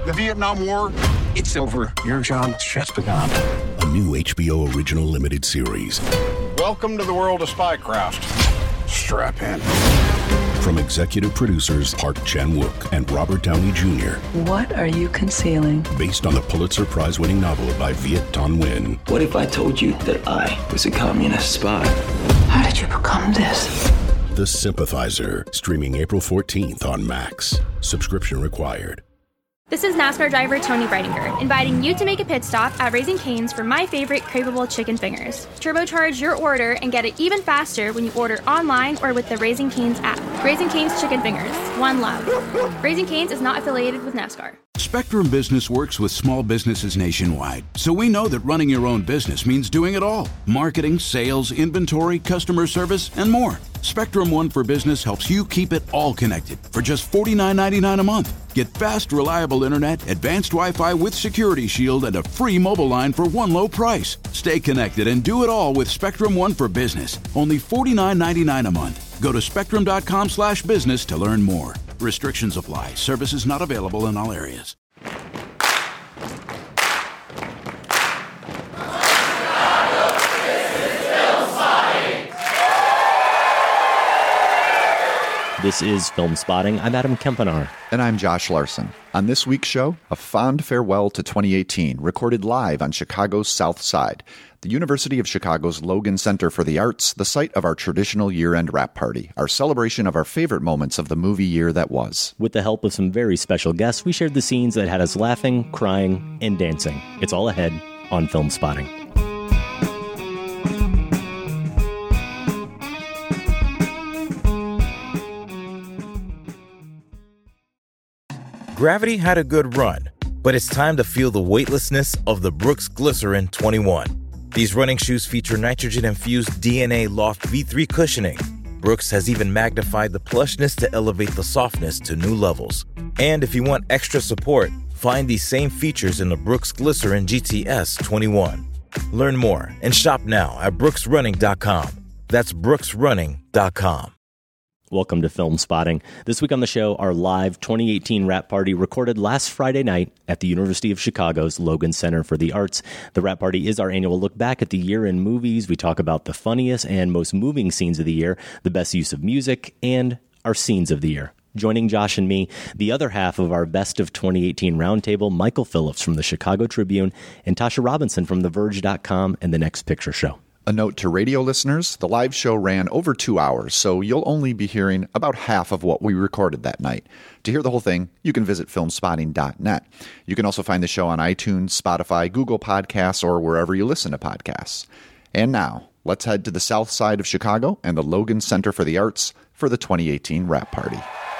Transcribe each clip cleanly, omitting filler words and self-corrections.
The Vietnam War, it's over. Your job's just begun. A new HBO original limited series. Welcome to the world of spycraft. Strap in. From executive producers Park Chan-wook and Robert Downey Jr. What are you concealing? Based on the Pulitzer Prize-winning novel by Viet Thanh Nguyen. What if I told you that I was a communist spy? How did you become this? The Sympathizer, streaming April 14th on Max. Subscription required. This is NASCAR driver Tony Breidinger, inviting you to make a pit stop at Raising Cane's for my favorite craveable chicken fingers. Turbocharge your order and get it even faster when you order online or with the Raising Cane's app. Raising Cane's Chicken Fingers. One love. Raising Cane's is not affiliated with NASCAR. Spectrum Business works with small businesses nationwide, so we know that running your own business means doing it all. Marketing, sales, inventory, customer service, and more. Spectrum One for Business helps you keep it all connected for just $49.99 a month. Get fast, reliable internet, advanced Wi-Fi with Security Shield, and a free mobile line for one low price. Stay connected and do it all with Spectrum One for Business. Only $49.99 a month. Go to spectrum.com/business to learn more. Restrictions apply. Services not available in all areas. This is Film Spotting. I'm Adam Kempenaar. And I'm Josh Larson. On this week's show, a fond farewell to 2018, recorded live on Chicago's South Side, the University of Chicago's Logan Center for the Arts, the site of our traditional year-end wrap party, our celebration of our favorite moments of the movie year that was. With the help of some very special guests, we shared the scenes that had us laughing, crying, and dancing. It's all ahead on Film Spotting. Gravity had a good run, but it's time to feel the weightlessness of the Brooks Glycerin 21. These running shoes feature nitrogen-infused DNA Loft V3 cushioning. Brooks has even magnified the plushness to elevate the softness to new levels. And if you want extra support, find these same features in the Brooks Glycerin GTS 21. Learn more and shop now at brooksrunning.com. That's brooksrunning.com. Welcome to Film Spotting. This week on the show, our live 2018 wrap party recorded last Friday night at the University of Chicago's Logan Center for the Arts. The wrap party is our annual look back at the year in movies. We talk about the funniest and most moving scenes of the year, the best use of music, and our scenes of the year. Joining Josh and me, the other half of our Best of 2018 roundtable, Michael Phillips from the Chicago Tribune and Tasha Robinson from TheVerge.com and The Next Picture Show. A note to radio listeners, the live show ran over 2 hours, so you'll only be hearing about half of what we recorded that night. To hear the whole thing, you can visit filmspotting.net. You can also find the show on iTunes, Spotify, Google Podcasts, or wherever you listen to podcasts. And now, let's head to the South Side of Chicago and the Logan Center for the Arts for the 2018 wrap party.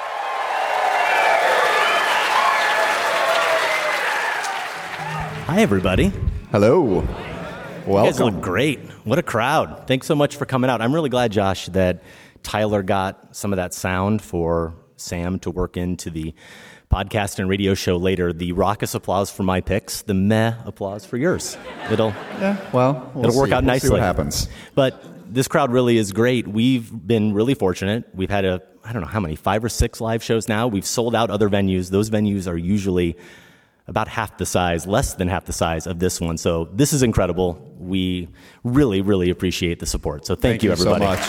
Hi, everybody. Hello. Welcome. You guys look great. What a crowd. Thanks so much for coming out. I'm really glad, Josh, that Tyler got some of that sound for Sam to work into the podcast and radio show later. The raucous applause for my picks, the meh applause for yours. It'll work out nicely. See what happens. But this crowd really is great. We've been really fortunate. We've had I don't know how many, 5 or 6 live shows now. We've sold out other venues. Those venues are usually about half the size, less than half the size of this one. So this is incredible. We really, really appreciate the support. So thank you, everybody. So much.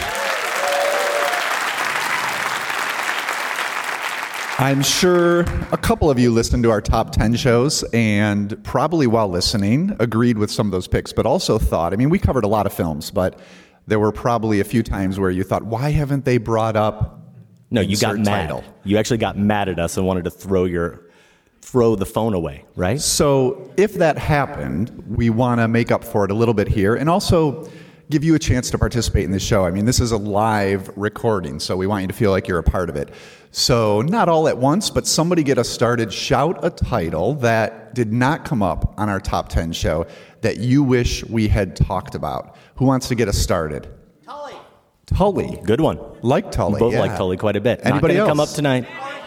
I'm sure a couple of you listened to our top 10 shows and probably while listening agreed with some of those picks, but also thought, we covered a lot of films, but there were probably a few times where you thought, why haven't they brought up No, you got mad. Title? You actually got mad at us and wanted to throw the phone away, right? So if that happened, we want to make up for it a little bit here and also give you a chance to participate in the show. This is a live recording, so we want you to feel like you're a part of it. So not all at once, but somebody get us started. Shout a title that did not come up on our top 10 show that you wish we had talked about. Who wants to get us started? Tully. Good one. Like Tully. We both like Tully quite a bit. Anybody Not else? Come up tonight.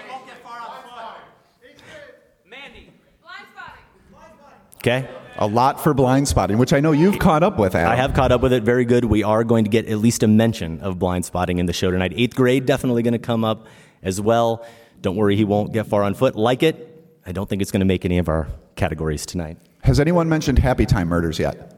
Okay. A lot for Blind Spotting, which I know you've caught up with, Adam. I have caught up with it. Very good. We are going to get at least a mention of Blind Spotting in the show tonight. 8th grade definitely going to come up as well. Don't worry, he won't get far on foot. Like it. I don't think it's going to make any of our categories tonight. Has anyone mentioned Happy Time Murders yet?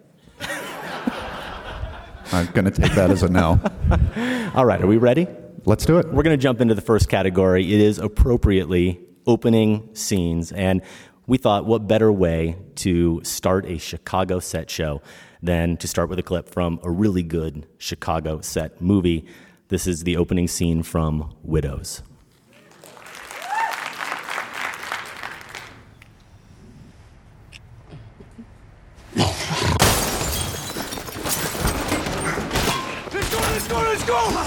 I'm going to take that as a no. All right, are we ready? Let's do it. We're going to jump into the first category. It is appropriately opening scenes, and we thought what better way to start a Chicago set show than to start with a clip from a really good Chicago set movie. This is the opening scene from Widows. Let's go!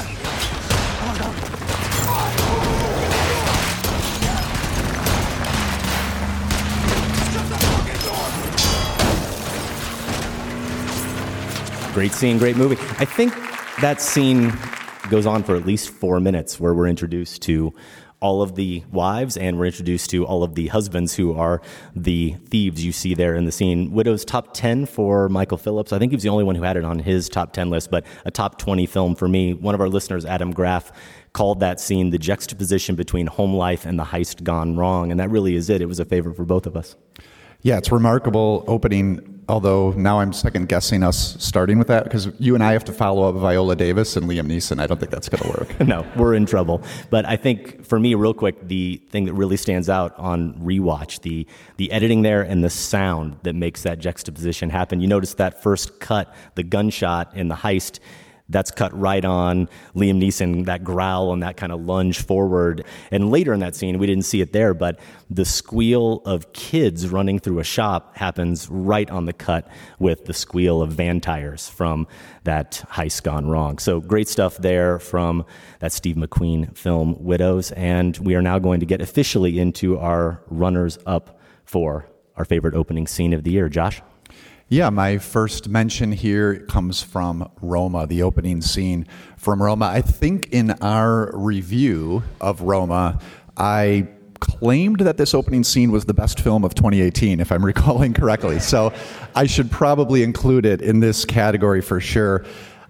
Great scene, great movie. I think that scene goes on for at least 4 minutes, where we're introduced to all of the wives and we're introduced to all of the husbands who are the thieves you see there in the scene. Widow's top 10 for Michael Phillips. I think he was the only one who had it on his top 10 list, but a top 20 film for me. One of our listeners, Adam Graff, called that scene the juxtaposition between home life and the heist gone wrong, and that really is it. It was a favorite for both of us. Yeah, it's remarkable opening, although now I'm second-guessing us starting with that, because you and I have to follow up Viola Davis and Liam Neeson. I don't think that's going to work. No, we're in trouble. But I think, for me, real quick, the thing that really stands out on rewatch, the editing there and the sound that makes that juxtaposition happen. You notice that first cut, the gunshot in the heist, that's cut right on Liam Neeson, that growl and that kind of lunge forward. And later in that scene, we didn't see it there, but the squeal of kids running through a shop happens right on the cut with the squeal of van tires from that heist gone wrong. So great stuff there from that Steve McQueen film, Widows. And we are now going to get officially into our runners-up for our favorite opening scene of the year. Josh? Yeah, my first mention here comes from Roma, the opening scene from Roma. I think in our review of Roma, I claimed that this opening scene was the best film of 2018, if I'm recalling correctly. So I should probably include it in this category for sure.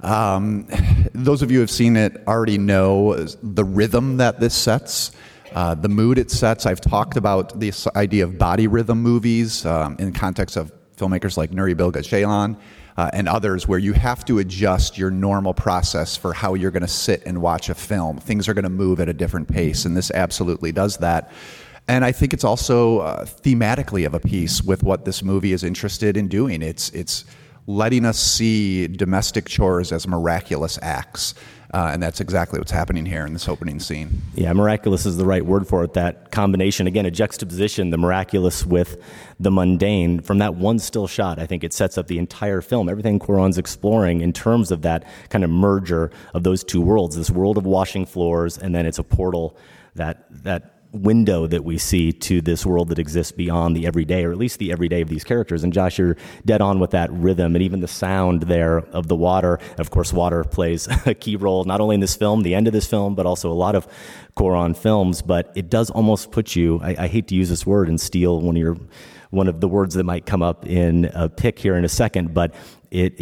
Those of you who have seen it already know the rhythm that this sets. The mood it sets. I've talked about this idea of body rhythm movies in context of filmmakers like Nuri Bilge Ceylan and others, where you have to adjust your normal process for how you're going to sit and watch a film. Things are going to move at a different pace, and this absolutely does that. And I think it's also thematically of a piece with what this movie is interested in doing. It's letting us see domestic chores as miraculous acts. And that's exactly what's happening here in this opening scene. Yeah, miraculous is the right word for it. That combination, again, a juxtaposition, the miraculous with the mundane. From that one still shot, I think it sets up the entire film. Everything Cuarón's exploring in terms of that kind of merger of those two worlds, this world of washing floors, and then it's a portal, that window that we see to this world that exists beyond the everyday, or at least the everyday of these characters. And Josh, you're dead on with that rhythm and even the sound there of the water. Of course, water plays a key role, not only in this film, the end of this film, but also a lot of Cuarón films. But it does almost put you, I hate to use this word and steal one of the words that might come up in a pick here in a second, but it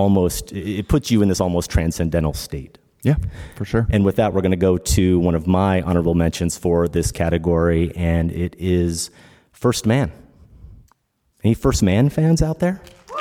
puts you in this almost transcendental state. Yeah, for sure. And with that, we're going to go to one of my honorable mentions for this category, and it is First Man. Any First Man fans out there?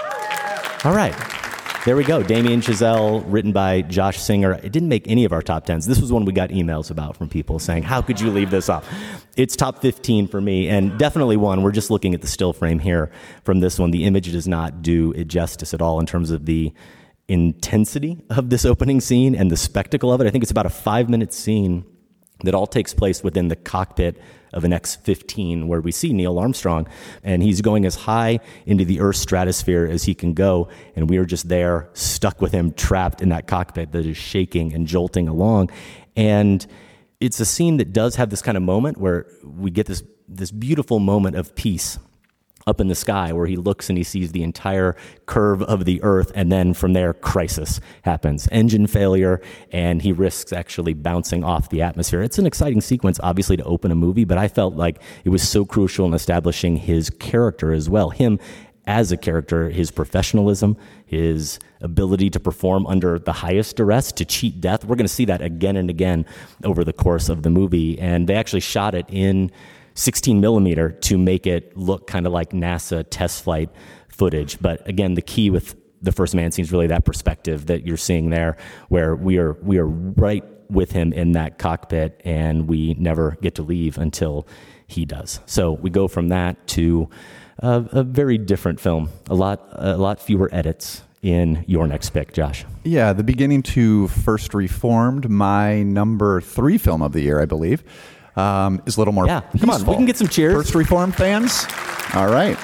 All right. There we go. Damien Chazelle, written by Josh Singer. It didn't make any of our top 10s. This was one we got emails about from people saying, how could you leave this off? It's top 15 for me, and definitely one. We're just looking at the still frame here from this one. The image does not do it justice at all in terms of the intensity of this opening scene and the spectacle of it. I think it's about a 5-minute scene that all takes place within the cockpit of an X-15, where we see Neil Armstrong, and he's going as high into the Earth's stratosphere as he can go, and we are just there, stuck with him, trapped in that cockpit that is shaking and jolting along. And it's a scene that does have this kind of moment where we get this beautiful moment of peace up in the sky, where he looks and he sees the entire curve of the Earth, and then from there, crisis happens. Engine failure, and he risks actually bouncing off the atmosphere. It's an exciting sequence, obviously, to open a movie, but I felt like it was so crucial in establishing his character as well. Him as a character, his professionalism, his ability to perform under the highest duress, to cheat death. We're going to see that again and again over the course of the movie, and they actually shot it in 16 millimeter to make it look kind of like NASA test flight footage. But again, the key with the First Man scene is really that perspective that you're seeing there, where we are right with him in that cockpit, and we never get to leave until he does. So we go from that to a very different film, a lot fewer edits in your next pick, Josh. Yeah, the beginning to First Reformed, my number 3 film of the year, I believe, is a little more peaceful. Come on, we can get some cheers. First Reformed fans? All right.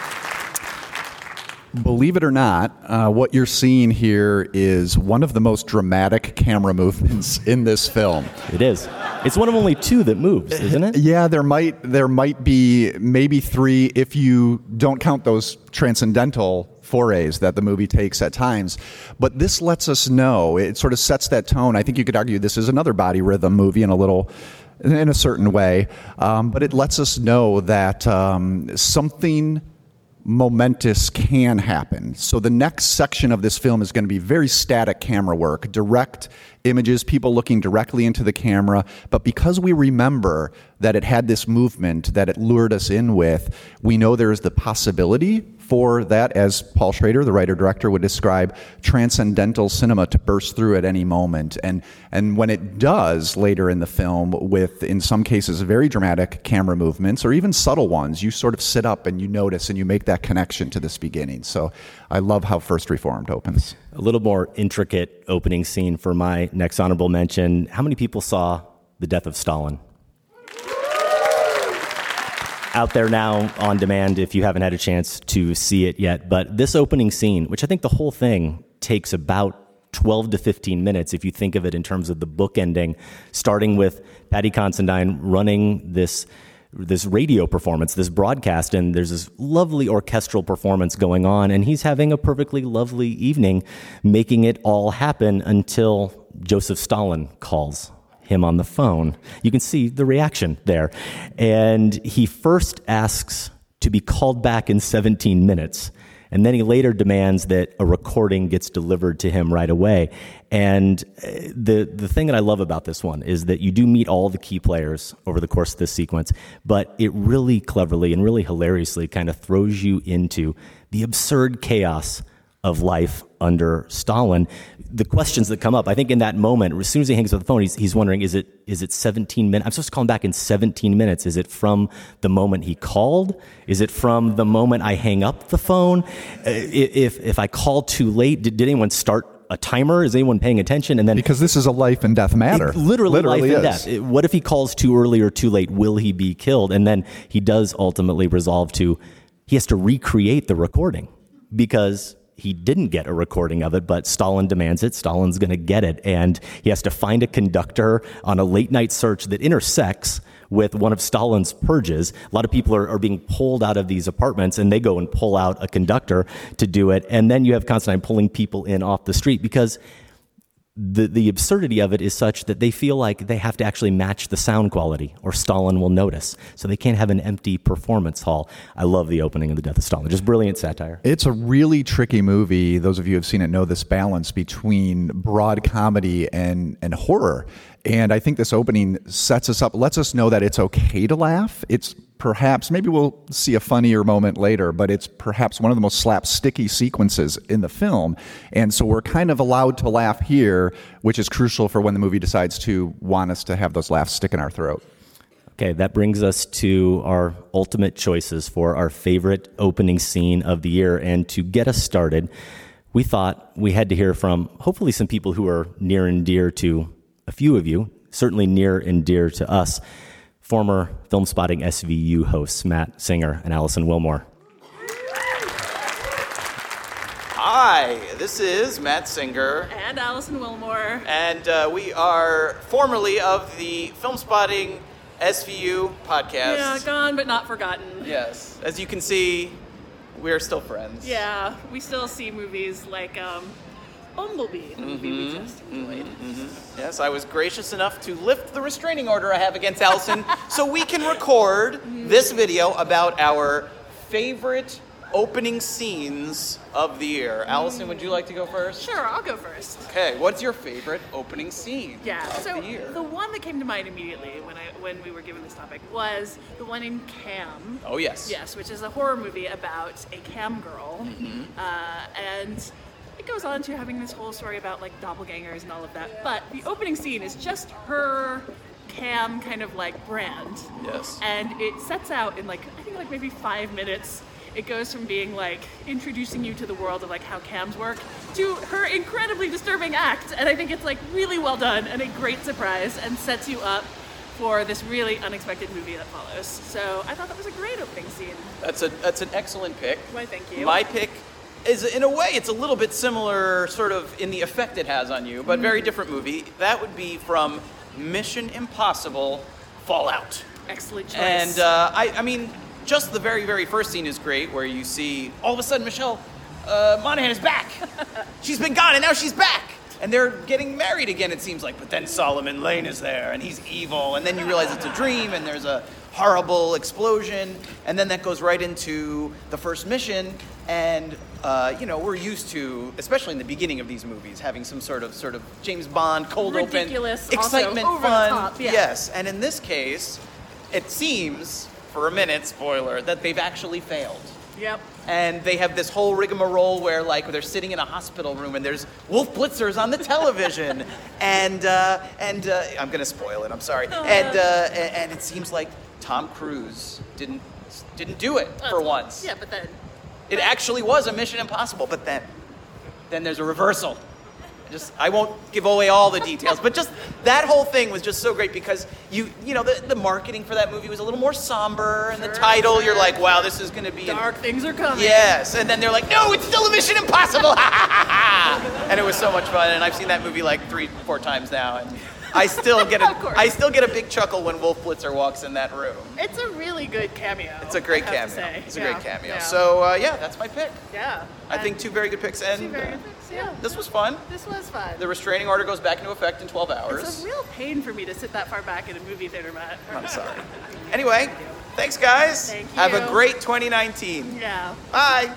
Believe it or not, what you're seeing here is one of the most dramatic camera movements in this film. It is. It's one of only 2 that moves, isn't it? Yeah, there might be maybe 3 if you don't count those transcendental forays that the movie takes at times. But this lets us know, it sort of sets that tone. I think you could argue this is another body rhythm movie in a certain way, but it lets us know that something momentous can happen. So the next section of this film is going to be very static camera work, direct images, people looking directly into the camera. But because we remember that it had this movement that it lured us in with, we know there is the possibility for that, as Paul Schrader, the writer-director, would describe, transcendental cinema to burst through at any moment. And when it does later in the film with, in some cases, very dramatic camera movements, or even subtle ones, you sort of sit up and you notice and you make that connection to this beginning. So I love how First Reformed opens. A little more intricate opening scene for my next honorable mention. How many people saw The Death of Stalin? Out there now on demand if you haven't had a chance to see it yet. But this opening scene, which I think the whole thing takes about 12 to 15 minutes if you think of it in terms of the bookending, starting with Paddy Considine running this radio performance, this broadcast, and there's this lovely orchestral performance going on, and he's having a perfectly lovely evening, making it all happen until Joseph Stalin calls him on the phone. You can see the reaction there. And he first asks to be called back in 17 minutes. And then he later demands that a recording gets delivered to him right away. And the thing that I love about this one is that you do meet all the key players over the course of this sequence, but it really cleverly and really hilariously kind of throws you into the absurd chaos of life under Stalin. The questions that come up, I think in that moment, as soon as he hangs up the phone, he's wondering, is it 17 minutes? I'm supposed to call him back in 17 minutes. Is it from the moment he called? Is it from the moment I hang up the phone? If I call too late, did anyone start a timer? Is anyone paying attention? And then, because this is a life and death matter. Literally life and death. What if he calls too early or too late? Will he be killed? And then he does ultimately resolve he has to recreate the recording because he didn't get a recording of it, but Stalin demands it. Stalin's going to get it. And he has to find a conductor on a late night search that intersects with one of Stalin's purges. A lot of people are being pulled out of these apartments, and they go and pull out a conductor to do it. And then you have Considine pulling people in off the street because the absurdity of it is such that they feel like they have to actually match the sound quality or Stalin will notice. So they can't have an empty performance hall. I love the opening of The Death of Stalin. Just brilliant satire. It's a really tricky movie. Those of you who have seen it know this balance between broad comedy and horror. And I think this opening sets us up, lets us know that it's okay to laugh. It's perhaps, maybe we'll see a funnier moment later, but it's perhaps one of the most slapsticky sequences in the film. And so we're kind of allowed to laugh here, which is crucial for when the movie decides to want us to have those laughs stick in our throat. Okay, that brings us to our ultimate choices for our favorite opening scene of the year. And to get us started, we thought we had to hear from hopefully some people who are near and dear to a few of you, certainly near and dear to us, former Film Spotting SVU hosts Matt Singer and Allison Wilmore. Hi, this is Matt Singer. And Allison Wilmore. And we are formerly of the Film Spotting SVU podcast. Yeah, gone but not forgotten. Yes. As you can see, we're still friends. Yeah, we still see movies like Bumblebee, the movie we just enjoyed. Yes, I was gracious enough to lift the restraining order I have against Allison so we can record this video about our favorite opening scenes of the year. Allison, would you like to go first? Sure, I'll go first. Okay, what's your favorite opening scene of the year? The one that came to mind immediately when we were given this topic was the one in Cam. Oh, yes. Yes, which is a horror movie about a cam girl. And it goes on to having this whole story about like doppelgangers and all of that. But the opening scene is just her cam kind of like brand. Yes. And it sets out in like, I think like maybe 5 minutes. It goes from being like introducing you to the world of like how cams work to her incredibly disturbing act. And I think it's like really well done and a great surprise and sets you up for this really unexpected movie that follows. So I thought that was a great opening scene. That's an excellent pick. Why, thank you. My pick is, in a way, it's a little bit similar sort of in the effect it has on you, but very different movie. That would be from Mission Impossible Fallout. Excellent choice. And I mean, just the very, very first scene is great, where you see all of a sudden Michelle Monaghan is back. She's been gone, and now she's back. And they're getting married again, it seems like. But then Solomon Lane is there, and he's evil. And then you realize it's a dream, and there's a horrible explosion. And then that goes right into the first mission. And, we're used to, especially in the beginning of these movies, having some sort of James Bond, cold ridiculous, open, excitement, also over fun. the top, yeah. Yes, and in this case, it seems, for a minute, spoiler, that they've actually failed. Yep. And they have this whole rigmarole where, like, they're sitting in a hospital room and there's Wolf Blitzers on the television, and I'm gonna spoil it. I'm sorry. And it seems like Tom Cruise didn't do it for once. Yeah, but then it actually was a Mission Impossible. But then there's a reversal. I won't give away all the details, but just that whole thing was just so great because the marketing for that movie was a little more somber, and the title, you're like, wow, this is going to be dark things are coming. Yes, and then they're like, no, it's still a Mission Impossible, and it was so much fun, and I've seen that movie like 3-4 times now, and I still get a big chuckle when Wolf Blitzer walks in that room. It's a really good cameo. It's a great cameo. It's a great cameo. Yeah. So that's my pick. Yeah. I think two very good picks, and two very good picks. Yeah. This was fun. This was fun. The restraining order goes back into effect in 12 hours. It's a real pain for me to sit that far back in a movie theater, Matt. I'm sorry. Anyway, thanks, guys. Thank you. Have a great 2019. Yeah. Bye.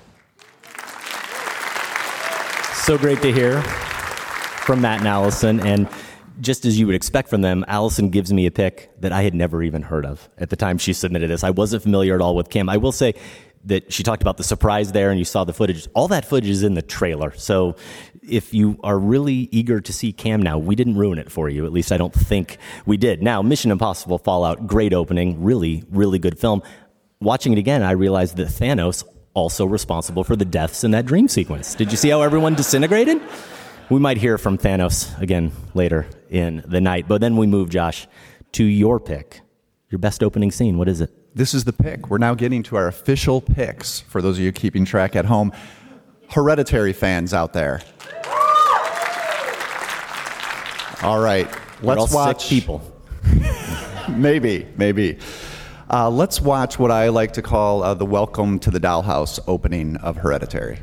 So great to hear from Matt and Allison, and just as you would expect from them, Allison gives me a pick that I had never even heard of at the time she submitted this. I wasn't familiar at all with Cam. I will say that she talked about the surprise there, and you saw the footage. All that footage is in the trailer. So if you are really eager to see Cam now, we didn't ruin it for you. At least I don't think we did. Now, Mission Impossible Fallout, great opening, really, really good film. Watching it again, I realized that Thanos also responsible for the deaths in that dream sequence. Did you see how everyone disintegrated? We might hear from Thanos again later in the night. But then we move, Josh, to your pick. Your best opening scene. What is it? This is the pick. We're now getting to our official picks for those of you keeping track at home. Hereditary fans out there. All right. Let's watch. Sick people. Maybe. Let's watch what I like to call the Welcome to the Dollhouse opening of Hereditary.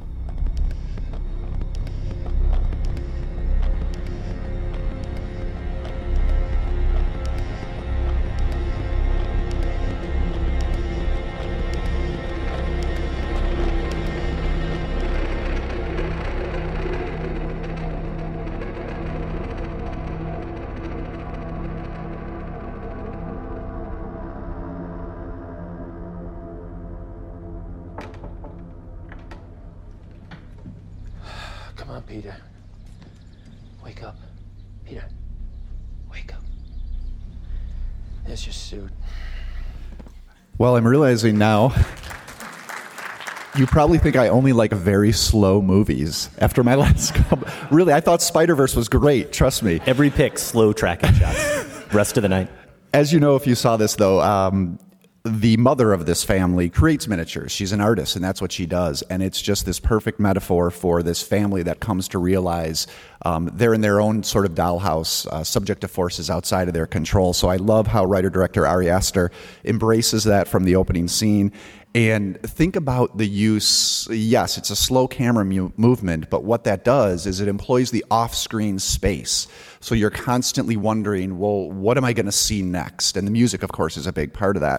Come on, Peter. Wake up. Peter, wake up. There's your suit. Well, I'm realizing now, you probably think I only like very slow movies after my last couple. Really, I thought Spider-Verse was great, trust me. Every pick, slow tracking shots. Rest of the night. As you know, if you saw this, though, the mother of this family creates miniatures. She's an artist, and that's what she does. And it's just this perfect metaphor for this family that comes to realize they're in their own sort of dollhouse, subject to forces outside of their control. So I love how writer-director Ari Aster embraces that from the opening scene. And think about the use. Yes, it's a slow camera movement, but what that does is it employs the off-screen space. So you're constantly wondering, well, what am I going to see next? And the music, of course, is a big part of that.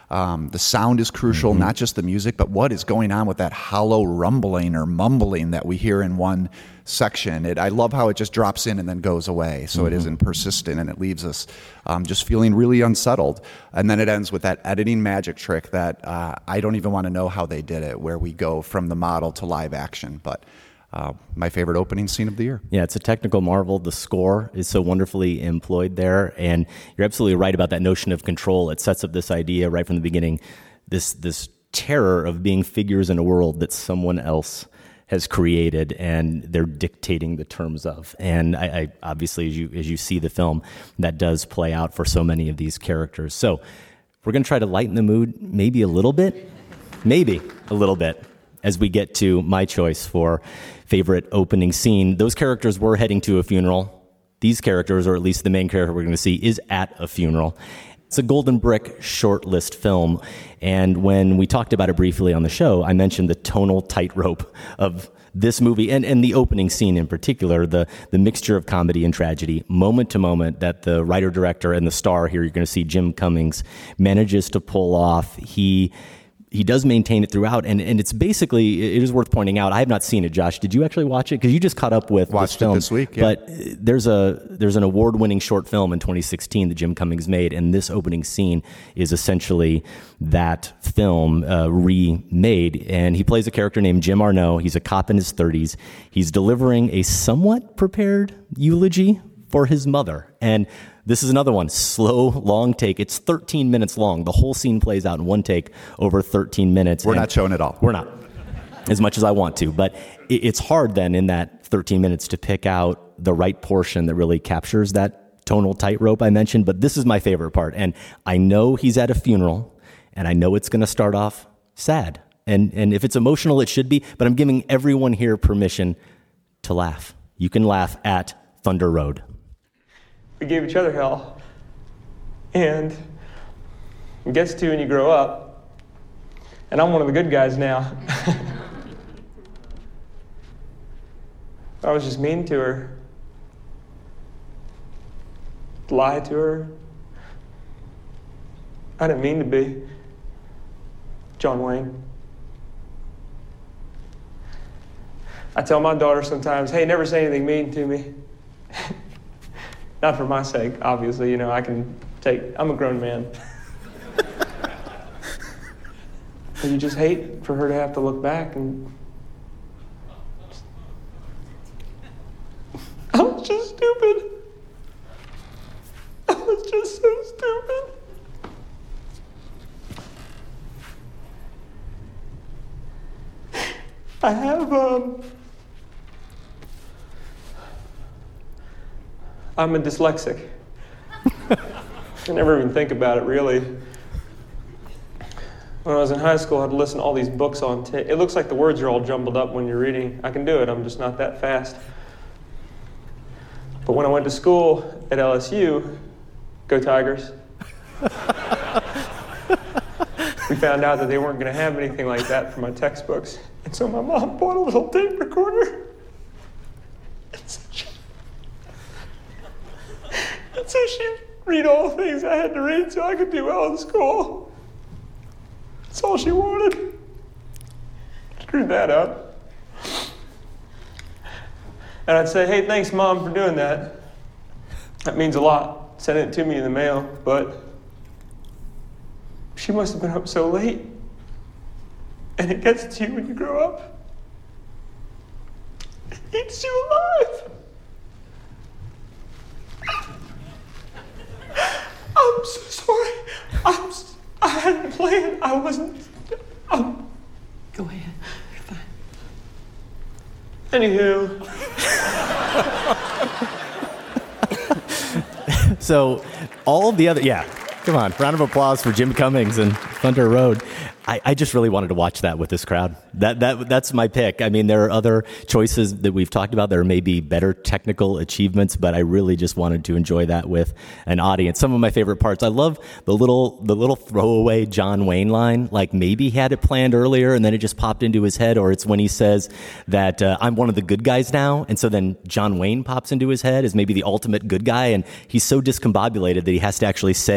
The sound is crucial, not just the music, but what is going on with that hollow rumbling or mumbling that we hear in one section. I love how it just drops in and then goes away, so it isn't persistent, and it leaves us just feeling really unsettled. And then it ends with that editing magic trick that I don't even want to know how they did it, where we go from the model to live action. But my favorite opening scene of the year. Yeah, it's a technical marvel. The score is so wonderfully employed there, and you're absolutely right about that notion of control. It sets up this idea right from the beginning, this terror of being figures in a world that someone else has created and they're dictating the terms of. And I obviously, as you see the film, that does play out for so many of these characters. So we're going to try to lighten the mood maybe a little bit, as we get to my choice for favorite opening scene. Those characters were heading to a funeral. These characters, or at least the main character we're going to see, is at a funeral. It's a Golden Brick shortlist film, and when we talked about it briefly on the show, I mentioned the tonal tightrope of this movie, and the opening scene in particular, the mixture of comedy and tragedy, moment to moment, that the writer-director and the star here, you're going to see Jim Cummings, manages to pull off. He does maintain it throughout, and it's basically, it is worth pointing out, I have not seen it, Josh. Did you actually watch it? Because you just caught up with this film. Watched it this week, yeah. But there's an award-winning short film in 2016 that Jim Cummings made, and this opening scene is essentially that film remade. And he plays a character named Jim Arnaud. He's a cop in his 30s. He's delivering a somewhat prepared eulogy for his mother. And this is another one, slow, long take. It's 13 minutes long. The whole scene plays out in one take over 13 minutes. We're not showing it all. We're not, as much as I want to. But it's hard then in that 13 minutes to pick out the right portion that really captures that tonal tightrope I mentioned. But this is my favorite part. And I know he's at a funeral, and I know it's going to start off sad. And if it's emotional, it should be. But I'm giving everyone here permission to laugh. You can laugh at Thunder Road. We gave each other hell. And it gets to when you grow up, and I'm one of the good guys now. I was just mean to her. Lied to her. I didn't mean to be. John Wayne. I tell my daughter sometimes, hey, never say anything mean to me. Not for my sake, obviously, I'm a grown man. But you just hate for her to have to look back and... I was just stupid. I was just so stupid. I have, I'm a dyslexic. I never even think about it, really. When I was in high school, I had to listen to all these books on tape. It looks like the words are all jumbled up when you're reading. I can do it, I'm just not that fast. But when I went to school at LSU, go Tigers, we found out that they weren't going to have anything like that for my textbooks. And so my mom bought a little tape recorder. So she'd read all the things I had to read so I could do well in school. That's all she wanted. Screw that up. And I'd say, hey, thanks, Mom, for doing that. That means a lot. Sending it to me in the mail, but she must have been up so late. And it gets to you when you grow up. It eats you alive. I'm so sorry. I hadn't planned. I wasn't. Go ahead. You're fine. Anywho. So all the other, come on, round of applause for Jim Cummings and Thunder Road. I just really wanted to watch that with this crowd. That's my pick. I mean, there are other choices that we've talked about. There may be better technical achievements, but I really just wanted to enjoy that with an audience. Some of my favorite parts. I love the little throwaway John Wayne line. Like maybe he had it planned earlier and then it just popped into his head, or it's when he says that I'm one of the good guys now, and so then John Wayne pops into his head as maybe the ultimate good guy, and he's so discombobulated that he has to actually say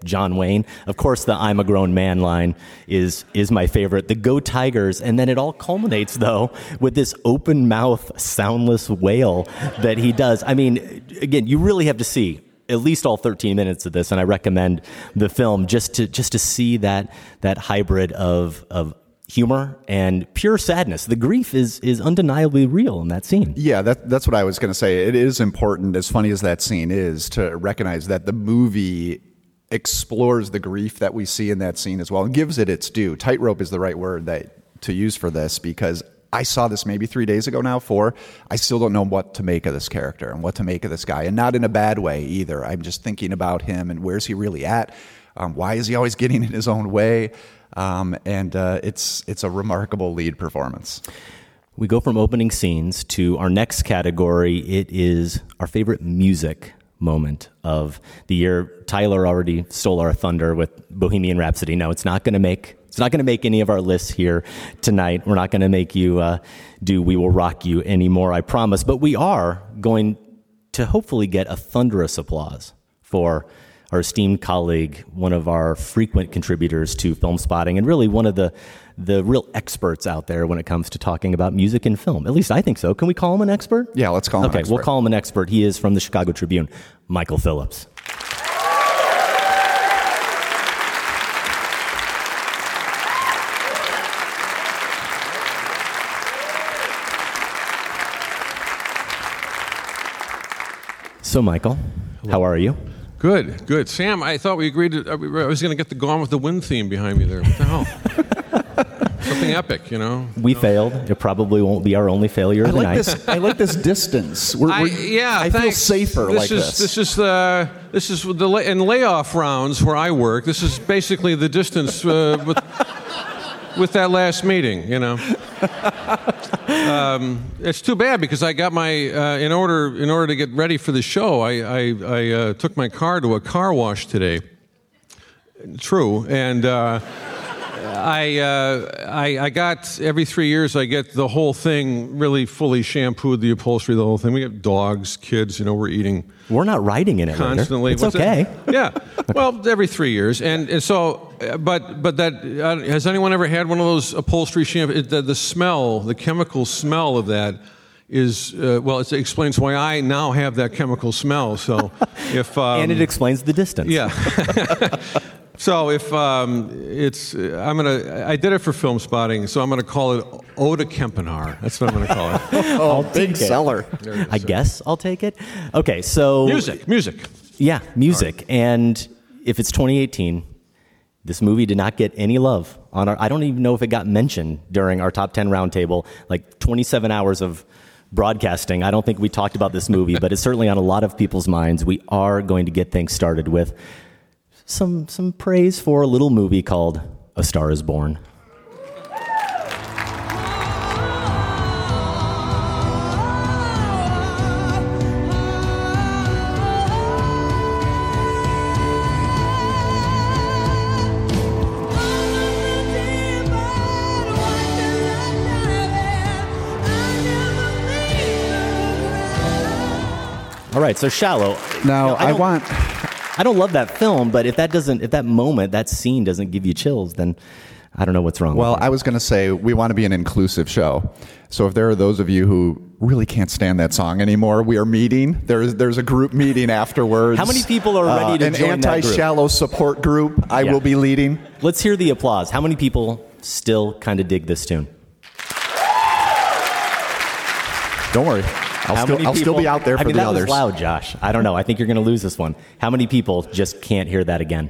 John Wayne. Of course, the "I'm a grown man" line is my favorite. The "Go Tigers," and then it all culminates though with this open mouth, soundless wail that he does. I mean, again, you really have to see at least all 13 minutes of this, and I recommend the film just to see that hybrid of humor and pure sadness. The grief is undeniably real in that scene. Yeah, that's what I was going to say. It is important, as funny as that scene is, to recognize that the movie explores the grief that we see in that scene as well and gives it its due. Tightrope is the right word to use for this, because I saw this maybe 3 days ago now, 4. I still don't know what to make of this character and what to make of this guy, and not in a bad way either. I'm just thinking about him and where's he really at? Why is he always getting in his own way? It's a remarkable lead performance. We go from opening scenes to our next category. It is our favorite music moment of the year. Tyler already stole our thunder with Bohemian Rhapsody. No, it's not going to make any of our lists here tonight. We're not going to make you do "We Will Rock You" anymore, I promise. But we are going to hopefully get a thunderous applause for our esteemed colleague, one of our frequent contributors to Film Spotting, and really one of the real experts out there when it comes to talking about music and film. At least I think so. Can we call him an expert? Yeah, let's call him an expert. Okay, we'll call him an expert. He is from the Chicago Tribune, Michael Phillips. So, Michael, how are you? Good. Sam, I thought we agreed I was going to get the Gone with the Wind theme behind me there. What the hell? Something epic, you know? We failed. It probably won't be our only failure of the night. I like this distance. I feel safer like this. This is in layoff rounds where I work. This is basically the distance with that last meeting, you know. It's too bad because I got my in order to get ready for the show, I took my car to a car wash today. True, and I got every 3 years I get the whole thing really fully shampooed, the upholstery, the whole thing. We have dogs, kids, you know, we're eating. We're not riding in it constantly. Later. It's okay. Yeah. Well, every 3 years, and so, but that has anyone ever had one of those upholstery shampoo? The smell, the chemical smell of that is it explains why I now have that chemical smell. So if and it explains the distance. Yeah. So if I did it for Film Spotting, so I'm gonna call it Ode to Kempenaar. That's what I'm gonna call it. Oh, big seller. I guess I'll take it. Okay, so music. Yeah, music. Right. And if it's 2018, this movie did not get any love on I don't even know if it got mentioned during our top 10 roundtable. Like 27 hours of broadcasting. I don't think we talked about this movie, but it's certainly on a lot of people's minds. We are going to get things started with some praise for a little movie called A Star Is Born. All right, so Shallow. Now, I don't love that film, but if that moment, that scene doesn't give you chills, then I don't know what's wrong. Well, I was going to say we want to be an inclusive show. So if there are those of you who really can't stand that song anymore, we are meeting. There's a group meeting afterwards. How many people are ready to join that group? An anti-shallow support group I will be leading. Let's hear the applause. How many people still kind of dig this tune? Don't worry. I'll still be out there for the others. That was loud, Josh. I don't know. I think you're going to lose this one. How many people just can't hear that again?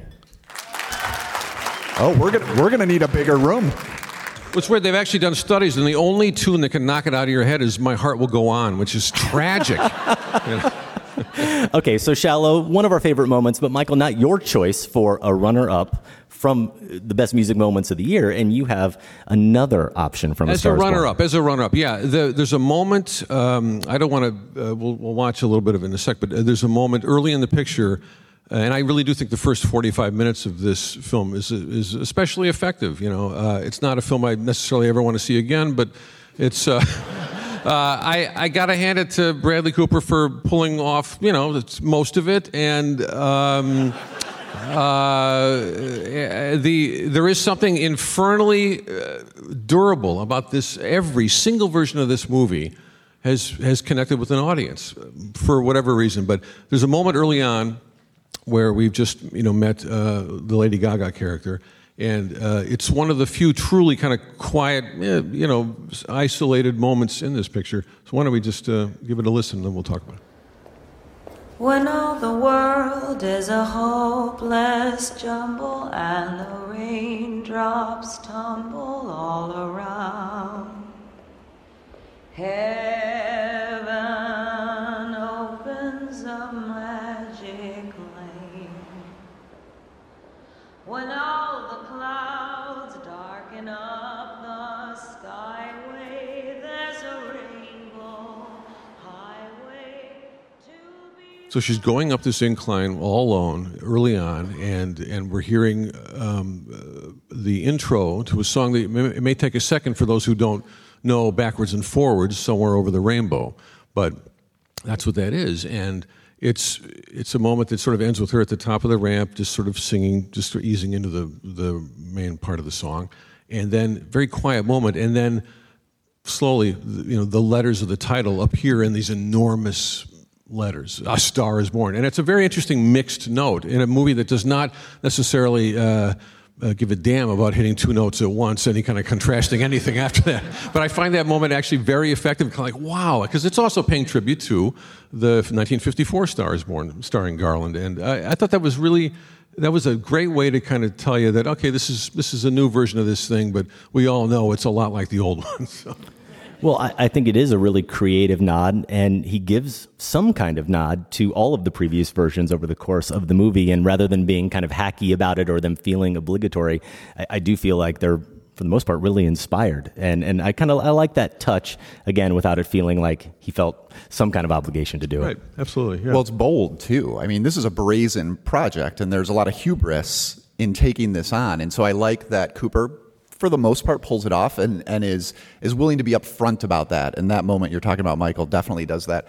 Oh, we're gonna need a bigger room. What's weird, they've actually done studies, and the only tune that can knock it out of your head is My Heart Will Go On, which is tragic. Okay, so Shallow, one of our favorite moments, but Michael, not your choice for a runner-up from the best music moments of the year, and you have another option from A Star Is Born. As a runner-up, yeah. There's a moment, I don't want to, we'll watch a little bit of it in a sec, but there's a moment early in the picture, and I really do think the first 45 minutes of this film is especially effective. You know, it's not a film I necessarily ever want to see again, but it's. I gotta hand it to Bradley Cooper for pulling off, you know, most of it, and There is something infernally durable about this. Every single version of this movie has connected with an audience for whatever reason. But there's a moment early on where we've just met the Lady Gaga character, and it's one of the few truly kind of quiet, isolated moments in this picture. So why don't we just give it a listen, and then we'll talk about it. When all the world is a hopeless jumble and the raindrops tumble all around, heaven opens a magic lane. When all the clouds darken up the skyway, there's a rainbow highway. So she's going up this incline all alone early on, and we're hearing the intro to a song that it may take a second for those who don't know backwards and forwards, Somewhere Over the Rainbow, but that's what that is. And it's a moment that sort of ends with her at the top of the ramp, just sort of singing, just sort of easing into the main part of the song, and then very quiet moment, and then slowly, the letters of the title appear in these enormous letters, A Star Is Born. And it's a very interesting mixed note in a movie that does not necessarily give a damn about hitting two notes at once, any kind of contrasting anything after that. But I find that moment actually very effective, kind of like, wow, because it's also paying tribute to the 1954 Star Is Born, starring Garland. And I thought that was a great way to kind of tell you that, okay, this is a new version of this thing, but we all know it's a lot like the old one. So. Well, I think it is a really creative nod, and he gives some kind of nod to all of the previous versions over the course of the movie. And rather than being kind of hacky about it or them feeling obligatory, I do feel like they're, for the most part, really inspired. And I like that touch, again, without it feeling like he felt some kind of obligation to do it. Right, absolutely. Yeah. Well, it's bold, too. I mean, this is a brazen project, and there's a lot of hubris in taking this on. And so I like that Cooper, for the most part, pulls it off and is willing to be upfront about that. And that moment you're talking about, Michael, definitely does that.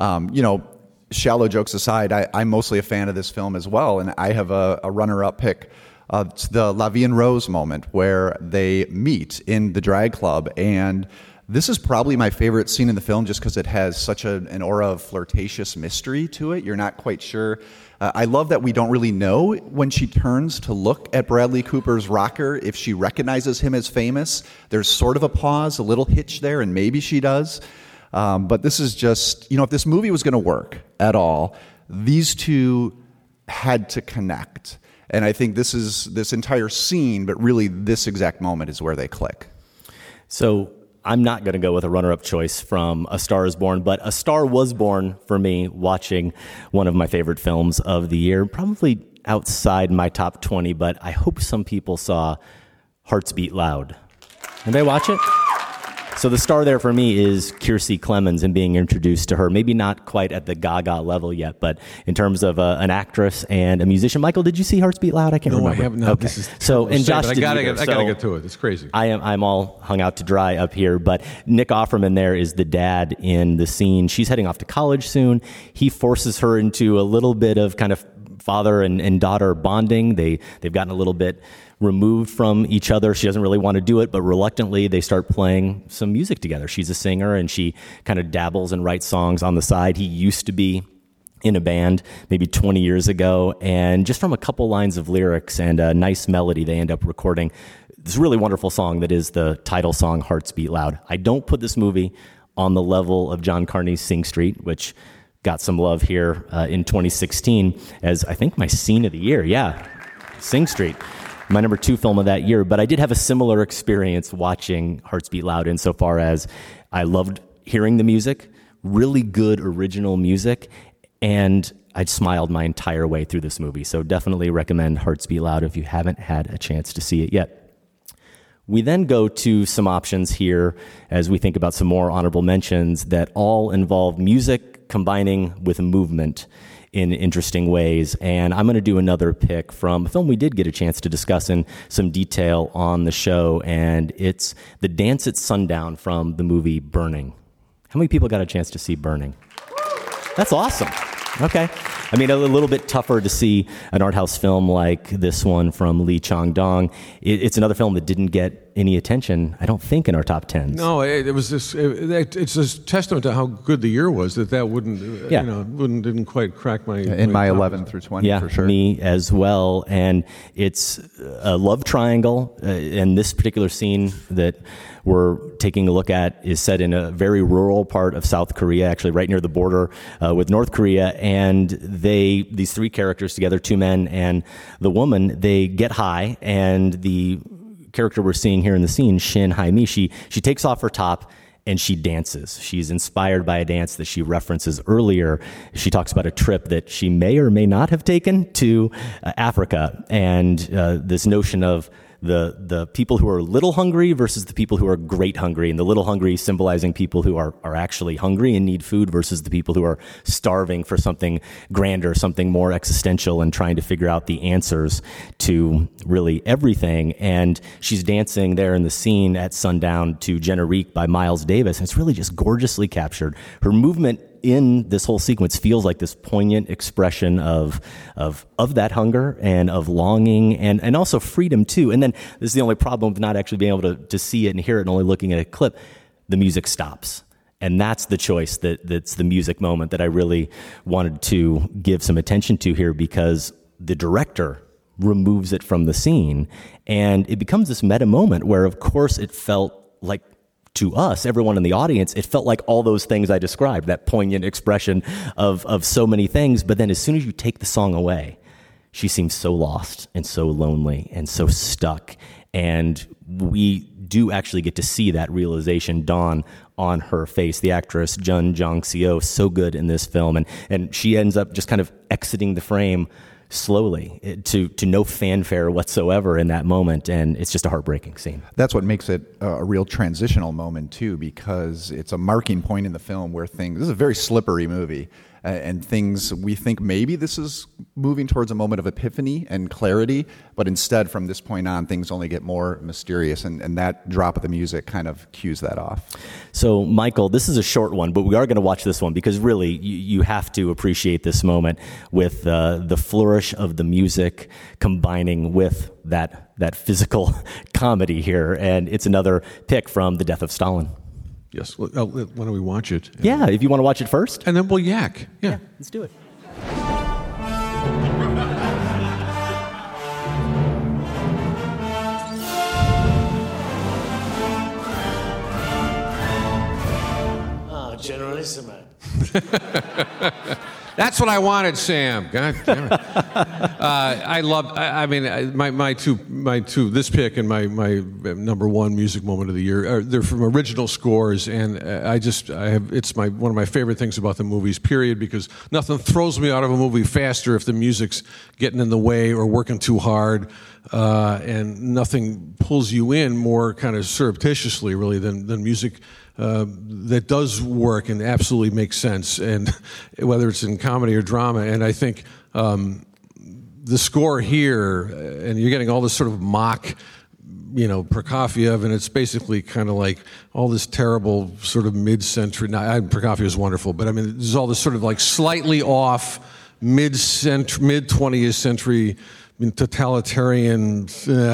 Shallow jokes aside, I'm mostly a fan of this film as well, and I have a runner-up pick. It's the La Vie en Rose moment where they meet in the drag club, and this is probably my favorite scene in the film just because it has such an aura of flirtatious mystery to it. You're not quite sure. I love that we don't really know when she turns to look at Bradley Cooper's rocker if she recognizes him as famous. There's sort of a pause, a little hitch there, and maybe she does. But this is just, if this movie was going to work at all, these two had to connect. And I think this entire scene, but really this exact moment is where they click. So I'm not going to go with a runner-up choice from A Star Is Born, but A Star Was Born for me, watching one of my favorite films of the year, probably outside my top 20, but I hope some people saw Hearts Beat Loud. Anybody watch it? So the star there for me is Kiersey Clemons and being introduced to her. Maybe not quite at the Gaga level yet, but in terms of an actress and a musician. Michael, did you see Hearts Beat Loud? I can't remember. No, I haven't. No, okay. This is so, and Josh I didn't gotta either, get to it. It's crazy. I'm all hung out to dry up here, but Nick Offerman there is the dad in the scene. She's heading off to college soon. He forces her into a little bit of kind of father and daughter bonding. They've gotten a little bit removed from each other. She doesn't really want to do it, but reluctantly they start playing some music together. She's a singer and she kind of dabbles and writes songs on the side. He used to be in a band maybe 20 years ago, and just from a couple lines of lyrics and a nice melody, they end up recording this really wonderful song that is the title song, Hearts Beat Loud. I don't put this movie on the level of John Carney's Sing Street, which got some love here in 2016 as I think my scene of the year. Yeah, Sing Street, my number 2 film of that year. But I did have a similar experience watching Hearts Beat Loud insofar as I loved hearing the music, really good original music, and I smiled my entire way through this movie. So definitely recommend Hearts Beat Loud if you haven't had a chance to see it yet. We then go to some options here as we think about some more honorable mentions that all involve music combining with movement in interesting ways. And I'm going to do another pick from a film we did get a chance to discuss in some detail on the show, and it's The Dance at Sundown from the movie Burning. How many people got a chance to see Burning? That's awesome. Okay. I mean, a little bit tougher to see an art house film like this one from Lee Chang-dong. It's another film that didn't get any attention, I don't think, in our top 10s. No, it was this. It's a testament to how good the year was that wouldn't, didn't quite crack my. In my 11 through 20, for sure. Me as well. And it's a love triangle, and this particular scene that we're taking a look at is set in a very rural part of South Korea, actually right near the border with North Korea. And these three characters together, two men and the woman, they get high, and the character we're seeing here in the scene, Shin Hae-mi, she takes off her top and she dances. She's inspired by a dance that she references earlier. She talks about a trip that she may or may not have taken to Africa, and this notion of the people who are little hungry versus the people who are great hungry, and the little hungry symbolizing people who are actually hungry and need food versus the people who are starving for something grander, something more existential, and trying to figure out the answers to really everything. And she's dancing there in the scene at sundown to Generique by Miles Davis, and it's really just gorgeously captured. Her movement in this whole sequence feels like this poignant expression of that hunger and of longing and also freedom too. And then this is the only problem with not actually being able to see it and hear it and only looking at a clip. The music stops. And that's the choice that's the music moment that I really wanted to give some attention to here, because the director removes it from the scene, and it becomes this meta moment where, of course, it felt like, to us, everyone in the audience, it felt like all those things I described, that poignant expression of so many things. But then as soon as you take the song away, she seems so lost and so lonely and so stuck. And we do actually get to see that realization dawn on her face. The actress, Jun Jong-seo, so good in this film. And she ends up just kind of exiting the frame slowly to no fanfare whatsoever in that moment, and it's just a heartbreaking scene. That's what makes it a real transitional moment too, because it's a marking point in the film where this is a very slippery movie, and things, we think maybe this is moving towards a moment of epiphany and clarity, but instead from this point on things only get more mysterious, and that drop of the music kind of cues that off. So Michael, this is a short one, but we are going to watch this one because really you have to appreciate this moment with the flourish of the music combining with that physical comedy here, and it's another pick from The Death of Stalin. Yes. Why don't we watch it? Yeah, if you want to watch it first. And then we'll yak. Yeah. Let's do it. Ah, Generalissimo. That's what I wanted, Sam. God damn it. I mean, my two, this pick and my number one music moment of the year, they're from original scores, and it's one of my favorite things about the movies, period, because nothing throws me out of a movie faster if the music's getting in the way or working too hard, and nothing pulls you in more kind of surreptitiously, really, than music that does work and absolutely makes sense, and whether it's in comedy or drama. And I think the score here, and you're getting all this sort of mock, Prokofiev, and it's basically kind of like all this terrible sort of mid-century. Prokofiev is wonderful, but I mean, there's all this sort of like slightly off mid-20th century totalitarian,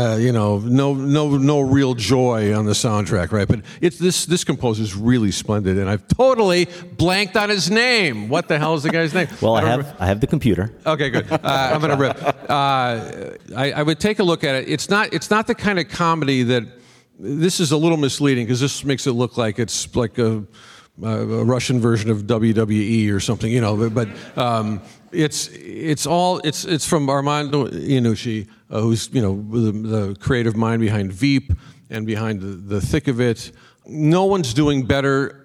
no real joy on the soundtrack, right? But this composer is really splendid, and I've totally blanked on his name. What the hell is the guy's name? Well, I have the computer. Okay, good. I'm gonna rip. I would take a look at it. It's not the kind of comedy that. This is a little misleading because this makes it look like it's like a Russian version of WWE or something, but. It's from Armando Iannucci, who's the creative mind behind Veep and behind the thick of it. No one's doing better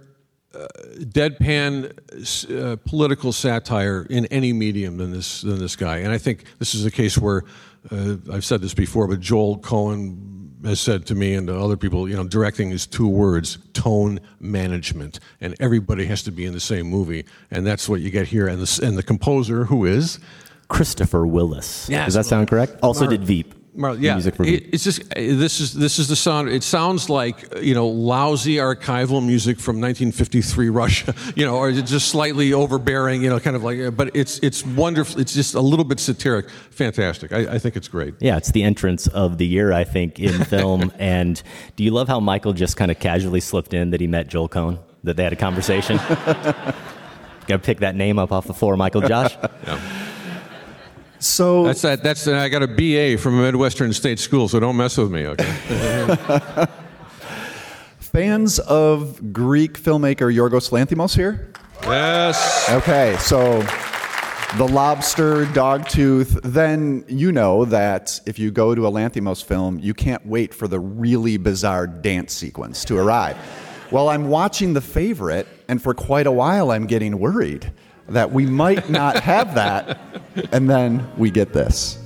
deadpan political satire in any medium than this guy. And I think this is a case where I've said this before, but Joel Cohen has said to me and to other people, directing is two words: tone management, and everybody has to be in the same movie, and that's what you get here. And the composer, who is Christopher Willis. Yes. Does that sound correct? Also did Veep. Yeah, music for it's just this is the sound. It sounds like lousy archival music from 1953 Russia, or just slightly overbearing, kind of like. But it's wonderful. It's just a little bit satiric. Fantastic. I think it's great. Yeah, it's the entrance of the year, I think, in film. And do you love how Michael just kind of casually slipped in that he met Joel Coen, that they had a conversation? Got to pick that name up off the floor, Michael. Josh. Yeah. So that's I got a BA from a Midwestern state school, so don't mess with me, okay? Fans of Greek filmmaker Yorgos Lanthimos here? Yes. Okay, so The Lobster, Dogtooth, then you know that if you go to a Lanthimos film, you can't wait for the really bizarre dance sequence to arrive. Well, I'm watching The Favorite, and for quite a while I'm getting worried that we might not have that, and then we get this.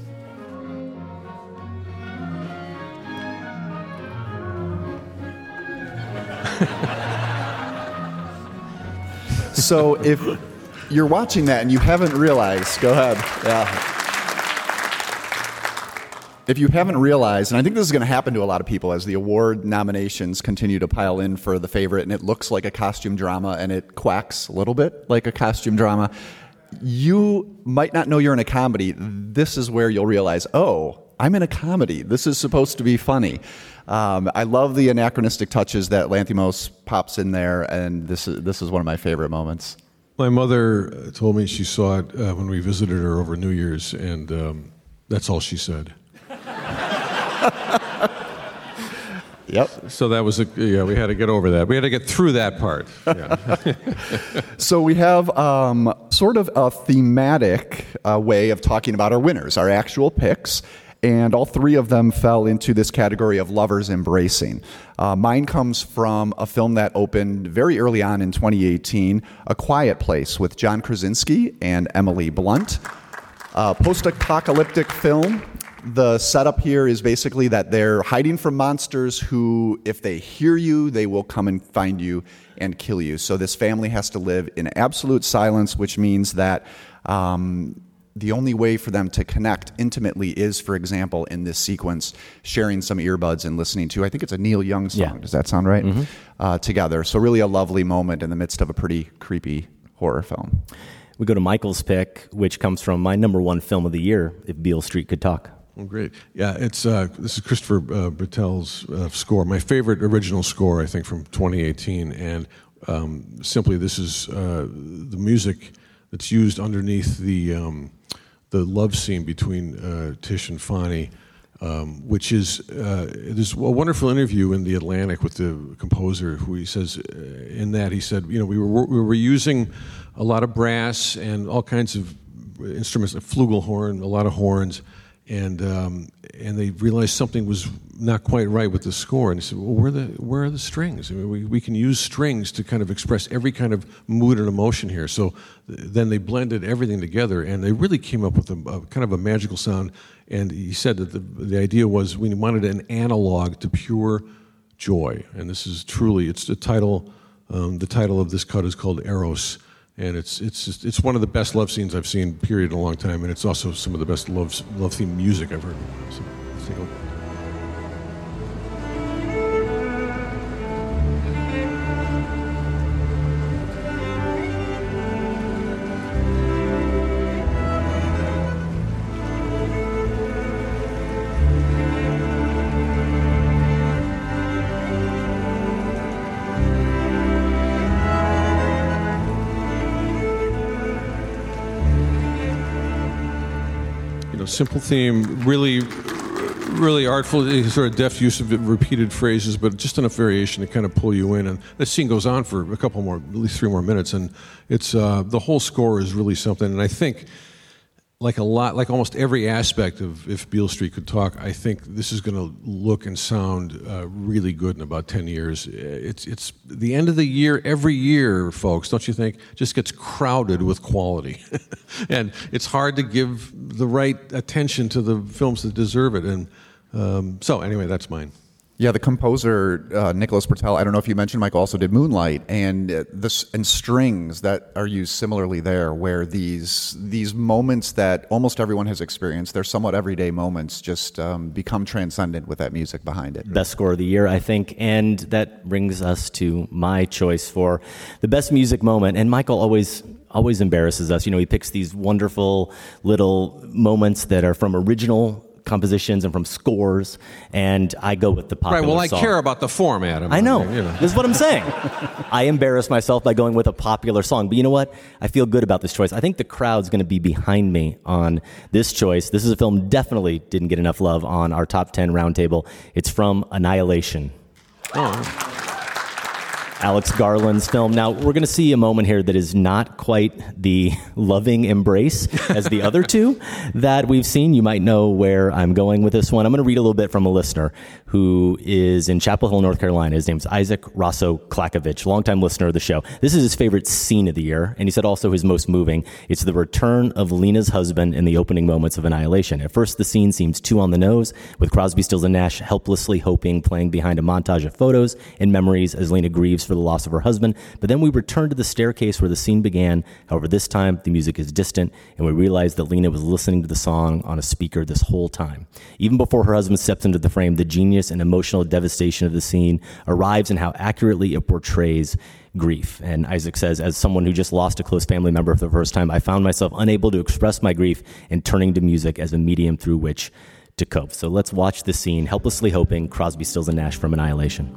So if you're watching that and you haven't realized, go ahead. Yeah. If you haven't realized, and I think this is going to happen to a lot of people as the award nominations continue to pile in for The Favorite, and it looks like a costume drama and it quacks a little bit like a costume drama, you might not know you're in a comedy. This is where you'll realize, oh, I'm in a comedy. This is supposed to be funny. I love the anachronistic touches that Lanthimos pops in there, and this is one of my favorite moments. My mother told me she saw it when we visited her over New Year's, and that's all she said. Yep. So that was we had to get over that. We had to get through that part. Yeah. So we have sort of a thematic way of talking about our winners, our actual picks, and all three of them fell into this category of lovers embracing. Mine comes from a film that opened very early on in 2018, A Quiet Place, with John Krasinski and Emily Blunt. Post-apocalyptic film. The setup here is basically that they're hiding from monsters who, if they hear you, they will come and find you and kill you. So this family has to live in absolute silence, which means that the only way for them to connect intimately is, for example, in this sequence, sharing some earbuds and listening to, I think it's a Neil Young song. Yeah. Does that sound right? Mm-hmm. Together. So really a lovely moment in the midst of a pretty creepy horror film. We go to Michael's pick, which comes from my number one film of the year, If Beale Street Could Talk. Oh, great. Yeah, this is Christopher Britell's score, my favorite original score, I think, from 2018. And simply, this is the music that's used underneath the love scene between Tish and Fonny, which is there's a wonderful interview in The Atlantic with the composer, who he says in that he said, we were using a lot of brass and all kinds of instruments, like flugelhorn, a lot of horns. And they realized something was not quite right with the score, and they said, "Well, where are the strings? I mean, we can use strings to kind of express every kind of mood and emotion here." So then they blended everything together, and they really came up with a kind of a magical sound. And he said that the idea was we wanted an analog to pure joy, and this is truly it's the title. The title of this cut is called Eros. And it's one of the best love scenes I've seen, period, in a long time. And it's also some of the best love theme music I've heard. So, let's take a look. Simple theme, really artful, sort of deft use of repeated phrases, but just enough variation to kind of pull you in. And that scene goes on for a couple more, at least 3 more minutes, and it's the whole score is really something. And I think, like almost every aspect of If Beale Street Could Talk, I think this is going to look and sound really good in about 10 years. It's the end of the year, every year, folks, don't you think, just gets crowded with quality. And it's hard to give the right attention to the films that deserve it. And so anyway, that's mine. Yeah, the composer, Nicholas Britell, I don't know if you mentioned, Michael also did Moonlight, and and strings that are used similarly there, where these moments that almost everyone has experienced, they're somewhat everyday moments, just become transcendent with that music behind it. Best score of the year, I think, and that brings us to my choice for the best music moment. And Michael always embarrasses us. You know, he picks these wonderful little moments that are from original compositions and from scores, and I go with the popular Right, well, I song. care about the form, Adam. I know. You know. This is what I'm saying. I embarrass myself by going with a popular song. But you know what? I feel good about this choice. I think the crowd's going to be behind me on this choice. This is a film definitely didn't get enough love on our top 10 roundtable. It's from Annihilation. Oh. Alex Garland's film. Now, we're going to see a moment here that is not quite the loving embrace as the other two that we've seen. You might know where I'm going with this one. I'm going to read a little bit from a listener who is in Chapel Hill, North Carolina. His name's Isaac Rosso-Klakovich, longtime listener of the show. This is his favorite scene of the year, and he said also his most moving. It's the return of Lena's husband in the opening moments of Annihilation. At first, the scene seems too on the nose, with Crosby, Stills, and Nash helplessly hoping, playing behind a montage of photos and memories as Lena grieves for the loss of her husband. But then we return to the staircase where the scene began. However, this time the music is distant, and we realize that Lena was listening to the song on a speaker this whole time. Even before her husband steps into the frame, the genius and emotional devastation of the scene arrives in how accurately it portrays grief. And Isaac says, as someone who just lost a close family member for the first time, I found myself unable to express my grief and turning to music as a medium through which to cope. So let's watch the scene, Helplessly Hoping, Crosby, Stills, and Nash from Annihilation.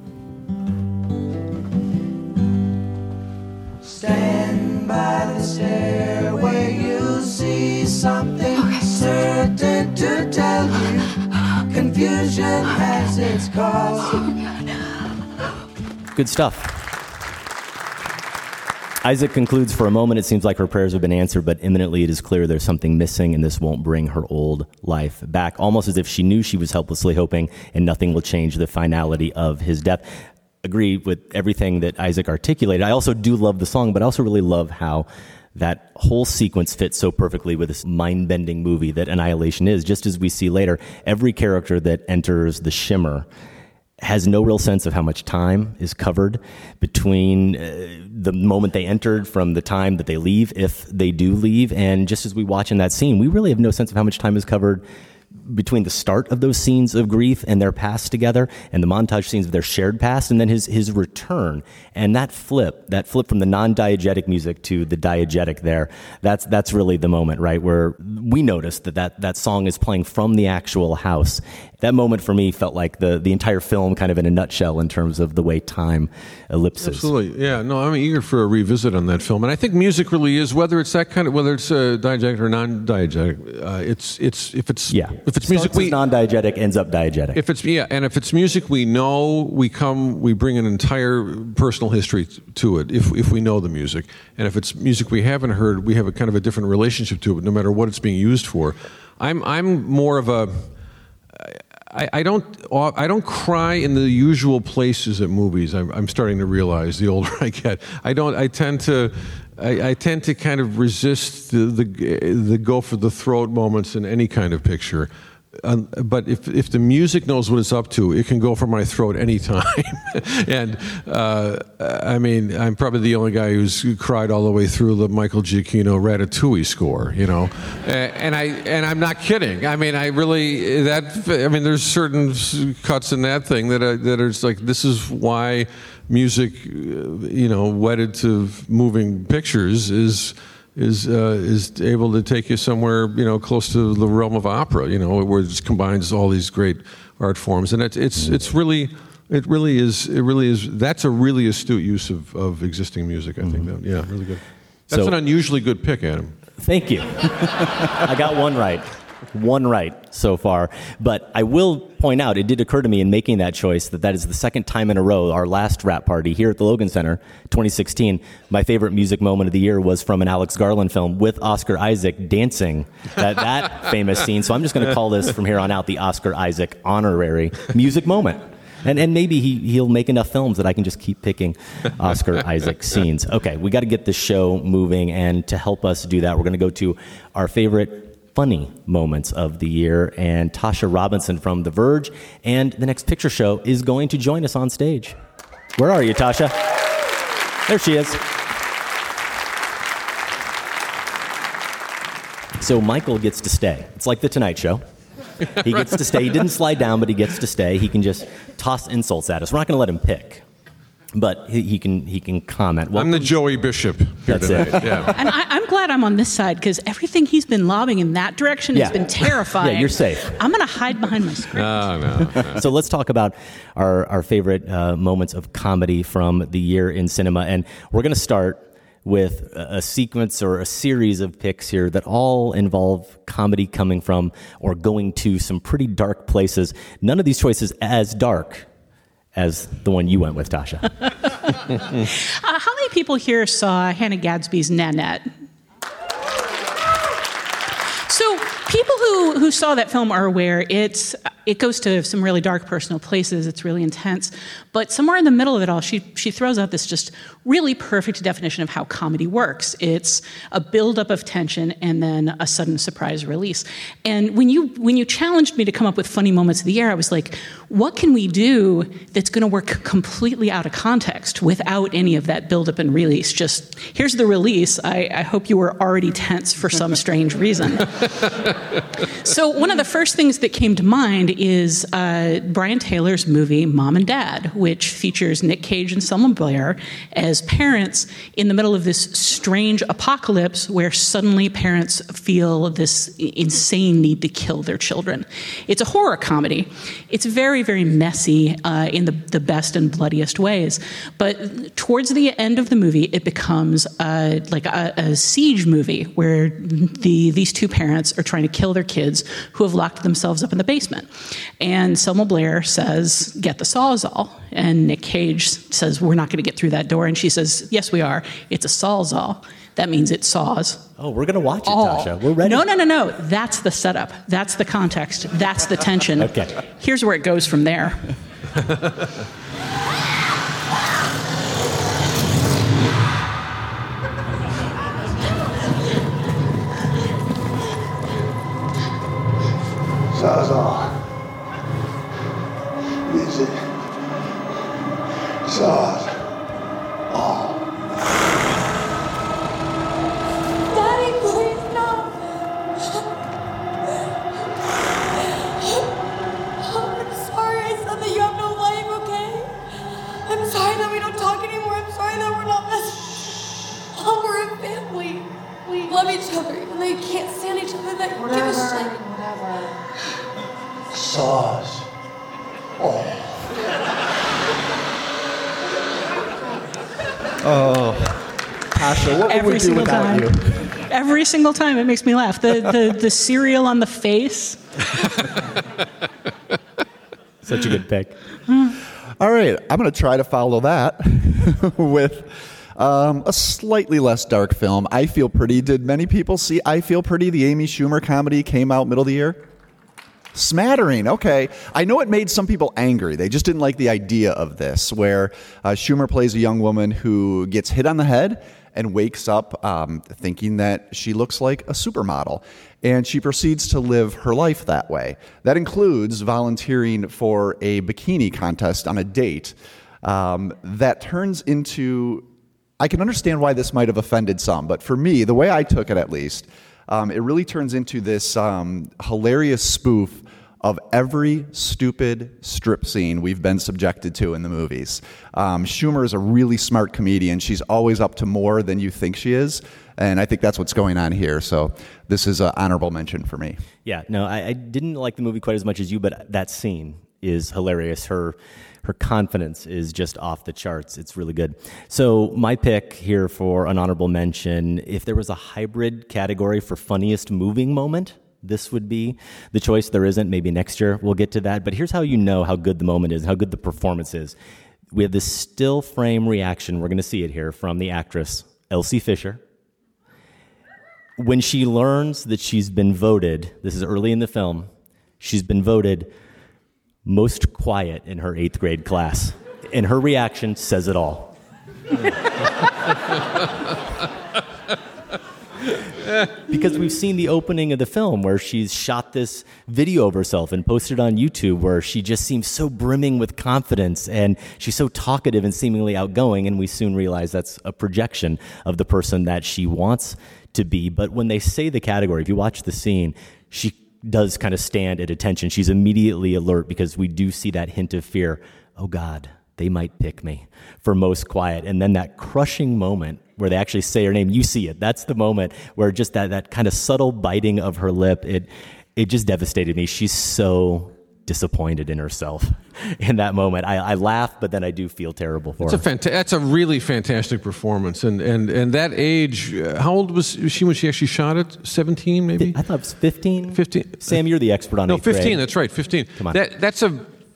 Stand by the stairway, you'll see something certain to tell you. Confusion has its cause. Good stuff. Isaac concludes, for a moment it seems like her prayers have been answered, but imminently it is clear there's something missing and this won't bring her old life back. Almost as if she knew she was helplessly hoping and nothing will change the finality of his death. Agree with everything that Isaac articulated. I also do love the song, but I also really love how that whole sequence fits so perfectly with this mind-bending movie that Annihilation is. Just as we see later, every character that enters the shimmer has no real sense of how much time is covered between the moment they entered from the time that they leave, if they do leave. And just as we watch in that scene, we really have no sense of how much time is covered between the start of those scenes of grief and their past together and the montage scenes of their shared past, and then his return. And that flip from the non-diegetic music to the diegetic there, that's really the moment, right, where we noticed that song is playing from the actual house. That moment for me felt like the entire film kind of in a nutshell in terms of the way time ellipses. Absolutely, yeah. No, I'm eager for a revisit on that film, and I think music really is, whether it's diegetic or non-diegetic. If it's music we non-diegetic ends up diegetic. If it's music we know, we bring an entire personal history to it. If we know the music, and if it's music we haven't heard, we have a kind of a different relationship to it, no matter what it's being used for. I'm more of a. I don't cry in the usual places at movies. I'm starting to realize the older I get. I tend to kind of resist the go for the throat moments in any kind of picture. But if the music knows what it's up to, it can go for my throat anytime. And I mean, I'm probably the only guy who's cried all the way through the Michael Giacchino Ratatouille score, you know. And I'm not kidding. I mean, there's certain cuts in that thing that are just like, this is why music, wedded to moving pictures is able to take you somewhere, close to the realm of opera, where it just combines all these great art forms, and it really is. That's a really astute use of existing music. I think that, yeah, really good. That's an unusually good pick, Adam. Thank you. I got one right so far. But I will point out, it did occur to me in making that choice that is the second time in a row, our last rap party here at the Logan Center, 2016, my favorite music moment of the year was from an Alex Garland film with Oscar Isaac dancing that famous scene. So I'm just going to call this from here on out the Oscar Isaac honorary music moment. And maybe he'll make enough films that I can just keep picking Oscar Isaac scenes. Okay, we got to get the show moving, and to help us do that, we're going to go to our favorite funny moments of the year. And Tasha Robinson from The Verge and The Next Picture Show is going to join us on stage. Where are you, Tasha? There she is. So Michael gets to stay. It's like The Tonight Show. He gets to stay. He didn't slide down, but he gets to stay. He can just toss insults at us. We're not going to let him pick, but he can comment. I'm the Joey Bishop here tonight. Yeah. And I'm glad I'm on this side because everything he's been lobbing in that direction has been terrifying. Yeah, you're safe. I'm going to hide behind my script. No. So let's talk about our favorite moments of comedy from the year in cinema. And we're going to start with a sequence or a series of picks here that all involve comedy coming from or going to some pretty dark places. None of these choices as dark as the one you went with, Tasha. How many people here saw Hannah Gadsby's Nanette? So people who saw that film are aware it goes to some really dark personal places. It's really intense. But somewhere in the middle of it all, she throws out this just really perfect definition of how comedy works. It's a buildup of tension and then a sudden surprise release. And when you challenged me to come up with funny moments of the year, I was like, what can we do that's going to work completely out of context without any of that buildup and release? Just, here's the release. I hope you were already tense for some strange reason. So one of the first things that came to mind is Brian Taylor's movie Mom and Dad, which features Nick Cage and Selma Blair as parents in the middle of this strange apocalypse where suddenly parents feel this insane need to kill their children. It's a horror comedy. It's very, very messy in the best and bloodiest ways. But towards the end of the movie, it becomes like a siege movie where these two parents are trying to kill their kids who have locked themselves up in the basement. And Selma Blair says, "Get the Sawzall." And Nick Cage says, "We're not going to get through that door." And she says, "Yes, we are. It's a Sawzall. That means it saws." Oh, we're going to watch it, Tasha. We're ready. No. That's the setup. That's the context. That's the tension. Okay. Here's where it goes from there. Sawzall. Is it? Saws. All. Daddy, please, no. I'm sorry I said that you have no life, okay? I'm sorry that we don't talk anymore. I'm sorry that we're not best. Oh, we're a family. We love each other, even though you can't stand each other. That give a shit. Whatever. Saws. All. Oh, Tasha, what would we do without you? Every single time it makes me laugh. The cereal on the face. Such a good pick. All right, I'm going to try to follow that with a slightly less dark film, I Feel Pretty. Did many people see I Feel Pretty? The Amy Schumer comedy came out middle of the year. Smattering, okay. I know it made some people angry. They just didn't like the idea of this, where Schumer plays a young woman who gets hit on the head and wakes up thinking that she looks like a supermodel. And she proceeds to live her life that way. That includes volunteering for a bikini contest on a date that turns into, I can understand why this might have offended some, but for me, the way I took it at least, it really turns into this hilarious spoof of every stupid strip scene we've been subjected to in the movies. Schumer is a really smart comedian. She's always up to more than you think she is, and I think that's what's going on here. So this is an honorable mention for me. Yeah, no, I didn't like the movie quite as much as you, but that scene is hilarious. Her confidence is just off the charts. It's really good. So my pick here for an honorable mention, if there was a hybrid category for funniest moving moment, this would be the choice. There isn't. Maybe next year we'll get to that. But here's how you know how good the moment is, how good the performance is. We have this still frame reaction. We're going to see it here from the actress, Elsie Fisher. When she learns that she's been voted, this is early in the film, she's been voted most quiet in her 8th grade class. And her reaction says it all. because we've seen the opening of the film where she's shot this video of herself and posted on YouTube where she just seems so brimming with confidence and she's so talkative and seemingly outgoing, and we soon realize that's a projection of the person that she wants to be. But when they say the category, if you watch the scene, she does kind of stand at attention. She's immediately alert because we do see that hint of fear. Oh God, they might pick me for most quiet. And then that crushing moment where they actually say her name, you see it. That's the moment where just that kind of subtle biting of her lip, it just devastated me. She's so disappointed in herself in that moment. I laugh, but then I do feel terrible for her. That's a really fantastic performance. And that age, how old was she when she actually shot it? 17 maybe? I thought it was 15. 15. Sam, you're the expert on it. No, 15, that's right, 15. Come on. That's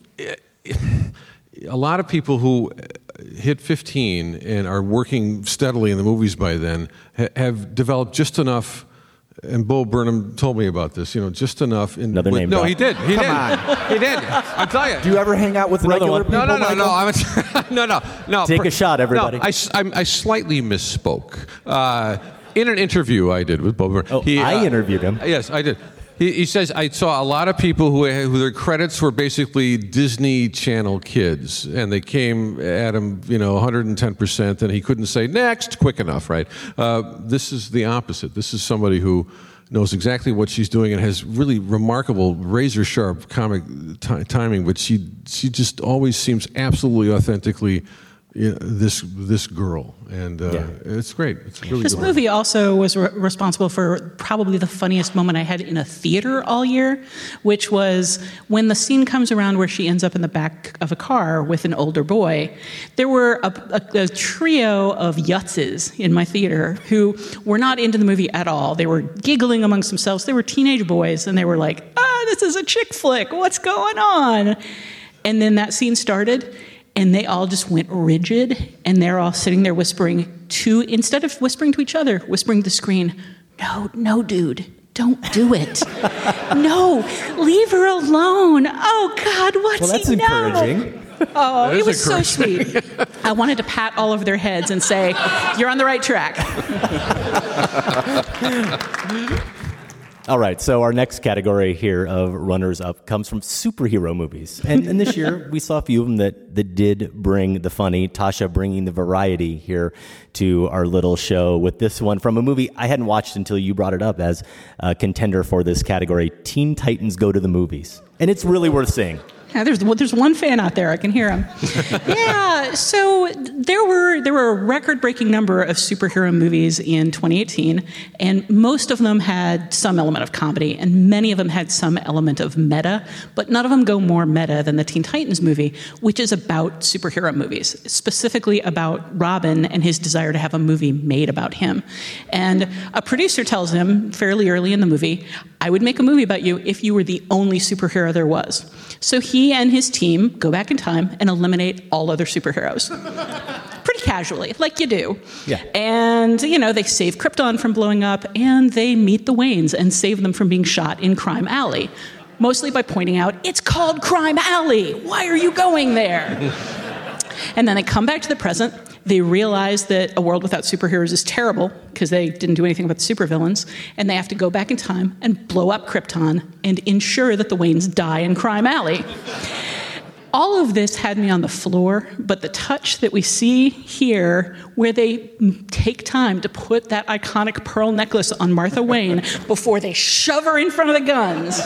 a lot of people who hit 15 and are working steadily in the movies by then have developed just enough. And Bo Burnham told me about this, just enough. Another name drop. He did. Come on. He did. I'll tell you. Do you ever hang out with regular people? No. Take a shot, everybody. No, I slightly misspoke. In an interview I did with Bo Burnham. I interviewed him. Yes, I did. He says, I saw a lot of people who their credits were basically Disney Channel kids, and they came at him, 110%, and he couldn't say next quick enough, right? This is the opposite. This is somebody who knows exactly what she's doing and has really remarkable razor-sharp comic timing, but she just always seems absolutely authentically this girl, and it's great. It's really this good. movie also was responsible for probably the funniest moment I had in a theater all year, which was when the scene comes around where she ends up in the back of a car with an older boy. There were a trio of yutzes in my theater who were not into the movie at all. They were giggling amongst themselves. They were teenage boys, and they were like, this is a chick flick. What's going on? And then that scene started, and they all just went rigid, and they're all sitting there whispering instead of whispering to each other, whispering to the screen, no, dude, don't do it. No, leave her alone. Oh, God, what's that's he know? Encouraging. Oh, it was so sweet. I wanted to pat all over their heads and say, you're on the right track. All right, so our next category here of runners-up comes from superhero movies. And this year, we saw a few of them that did bring the funny. Tasha bringing the variety here to our little show with this one from a movie I hadn't watched until you brought it up as a contender for this category, Teen Titans Go to the Movies. And it's really worth seeing. Yeah, there's one fan out there. I can hear him. Yeah, so there were a record-breaking number of superhero movies in 2018, and most of them had some element of comedy, and many of them had some element of meta, but none of them go more meta than the Teen Titans movie, which is about superhero movies, specifically about Robin and his desire to have a movie made about him. And a producer tells him fairly early in the movie, I would make a movie about you if you were the only superhero there was. So he and his team go back in time and eliminate all other superheroes. Pretty casually, like you do. Yeah. And, they save Krypton from blowing up, and they meet the Waynes and save them from being shot in Crime Alley. Mostly by pointing out, it's called Crime Alley. Why are you going there? And then they come back to the present. They realize that a world without superheroes is terrible because they didn't do anything about the supervillains, and they have to go back in time and blow up Krypton and ensure that the Waynes die in Crime Alley. All of this had me on the floor, but the touch that we see here, where they take time to put that iconic pearl necklace on Martha Wayne before they shove her in front of the guns.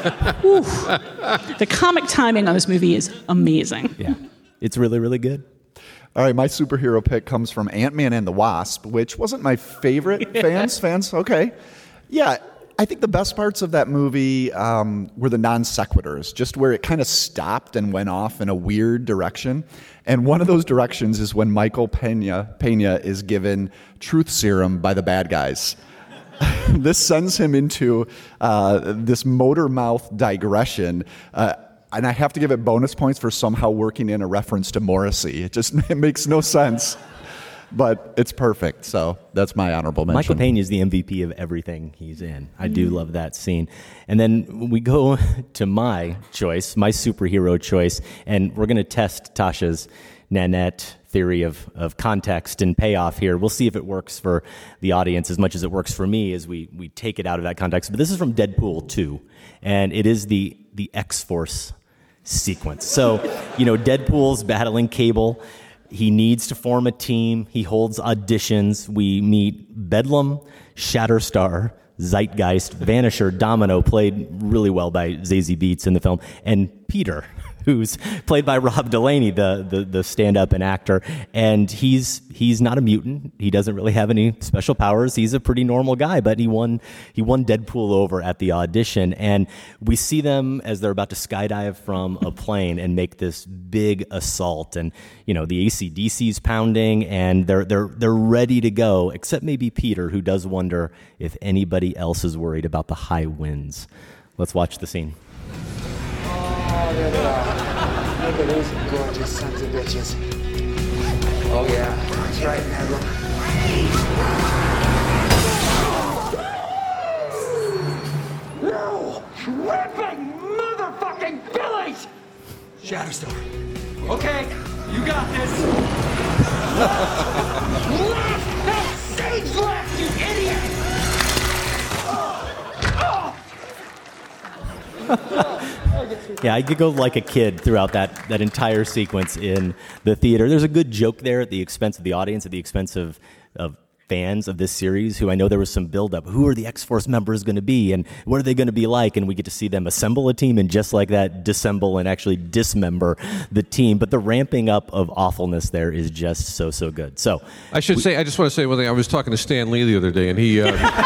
The comic timing on this movie is amazing. Yeah, it's really, really good. All right, my superhero pick comes from Ant-Man and the Wasp, which wasn't my favorite. Fans? Okay. Yeah, I think the best parts of that movie were the non sequiturs, just where it kind of stopped and went off in a weird direction. And one of those directions is when Michael Pena is given truth serum by the bad guys. This sends him into this motor mouth digression. And I have to give it bonus points for somehow working in a reference to Morrissey. It makes no sense, but it's perfect. So that's my honorable mention. Michael Pena is the MVP of everything he's in. I do love that scene. And then we go to my choice, my superhero choice, and we're going to test Tasha's Nanette theory of context and payoff here. We'll see if it works for the audience as much as it works for me as we take it out of that context. But this is from Deadpool 2, and it is the X-Force sequence. So, Deadpool's battling Cable. He needs to form a team. He holds auditions. We meet Bedlam, Shatterstar, Zeitgeist, Vanisher, Domino, played really well by Zazie Beetz in the film, and Peter, who's played by Rob Delaney, the stand-up and actor. And he's not a mutant. He doesn't really have any special powers. He's a pretty normal guy, but he won Deadpool over at the audition. And we see them as they're about to skydive from a plane and make this big assault. And the AC/DC's pounding, and they're ready to go, except maybe Peter, who does wonder if anybody else is worried about the high winds. Let's watch the scene. Oh, there they are. Look at these gorgeous sons of bitches. Oh, yeah. That's right, Nebula. No! Ripping motherfucking Billies! Shatterstar. Okay, you got this. Last stage left, you idiot! Yeah, I giggled like a kid throughout that entire sequence in the theater. There's a good joke there at the expense of the audience, at the expense of fans of this series, who I know there was some buildup. Who are the X-Force members going to be, and what are they going to be like? And we get to see them assemble a team and just like that, disassemble and actually dismember the team. But the ramping up of awfulness there is just so good. So I just want to say one thing. I was talking to Stan Lee the other day, and he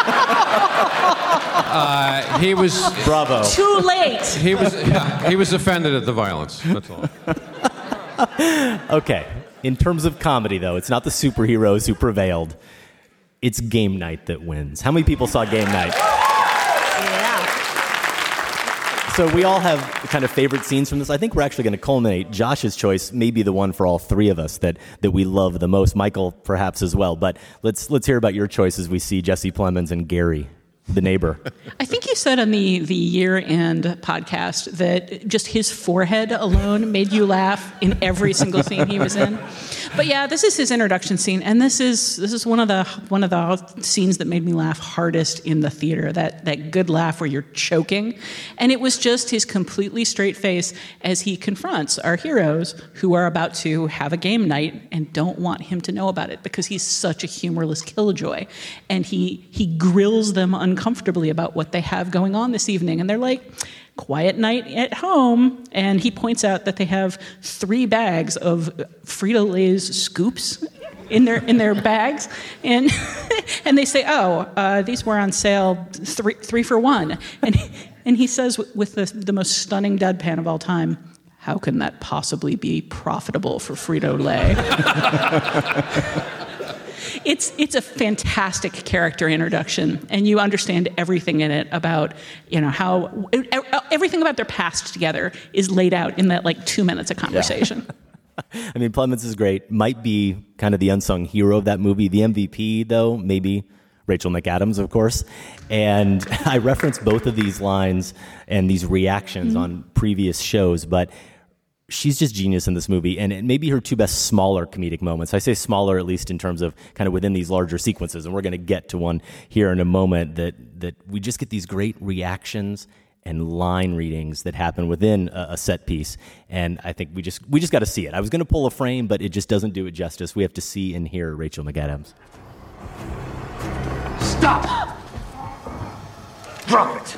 was bravo. Too late. He was offended at the violence. That's all. Okay. In terms of comedy, though, it's not the superheroes who prevailed. It's Game Night that wins. How many people saw Game Night? Yeah. So we all have kind of favorite scenes from this. I think we're actually going to culminate. Josh's choice may be the one for all three of us that we love the most. Michael, perhaps as well. But let's hear about your choice as we see Jesse Plemons and Gary, the neighbor. I think you said on the year-end podcast that just his forehead alone made you laugh in every single scene he was in. But yeah, this is his introduction scene, and this is one of the scenes that made me laugh hardest in the theater. That good laugh where you're choking, and it was just his completely straight face as he confronts our heroes who are about to have a game night and don't want him to know about it because he's such a humorless killjoy, and he grills them uncomfortably about what they have going on this evening, and they're like, quiet night at home, and he points out that they have 3 bags of Frito-Lay's scoops in their bags, and and they say, these were on sale 3 for 1, and he says with the most stunning deadpan of all time, how can that possibly be profitable for Frito-Lay? It's a fantastic character introduction, and you understand everything in it about, how everything about their past together is laid out in that 2 minutes of conversation. Yeah. I mean, Plemons is great. Might be kind of the unsung hero of that movie. The MVP, though, maybe Rachel McAdams, of course. And I reference both of these lines and these reactions on previous shows, but she's just genius in this movie, and it may be her 2 best smaller comedic moments. I say smaller at least in terms of kind of within these larger sequences, and we're going to get to one here in a moment that we just get these great reactions and line readings that happen within a set piece, and I think we just got to see it. I was going to pull a frame, but it just doesn't do it justice. We have to see and hear Rachel McAdams. Stop! Drop it!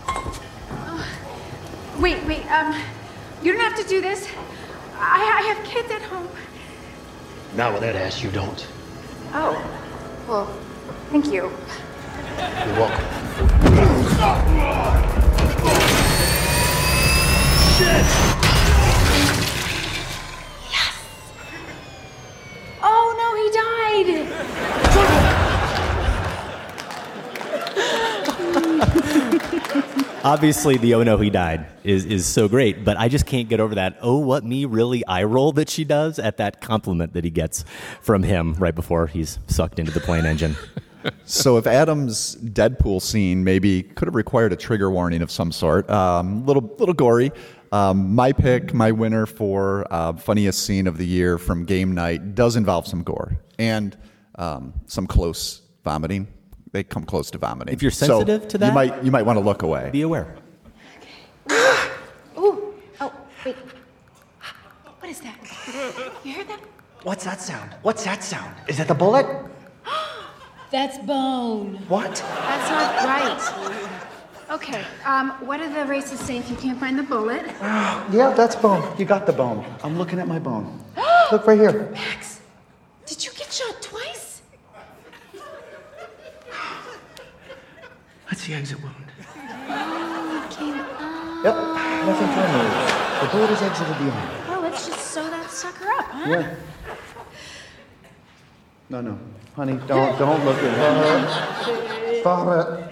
Wait, you don't have to do this. I have kids at home. Not with that ass, you don't. Oh, well, thank you. You're welcome. Shit! Yes! Oh no, he died! Obviously, the "oh no, he died" is so great, but I just can't get over that "oh, what me, really" eye roll that she does at that compliment that he gets from him right before he's sucked into the plane engine. So if Adam's Deadpool scene maybe could have required a trigger warning of some sort, little gory, My pick, my winner for funniest scene of the year from Game Night does involve some gore and some close vomiting. They come close to vomiting. If you're sensitive to that, you might want to look away. Be aware. Ooh. Oh, wait. What is that? You heard that? What's that sound? What's that sound? Is that the bullet? That's bone. What? That's not right. Okay, what do the races say if you can't find the bullet? Yeah, that's bone. You got the bone. I'm looking at my bone. Look right here. Max, did you get shot twice? That's the exit wound. Oh, it came up. Yep, nothing to remove. The bullet has exited the arm. Well, let's just sew that sucker up, huh? Yeah. No. Honey, don't look at her. Stop it.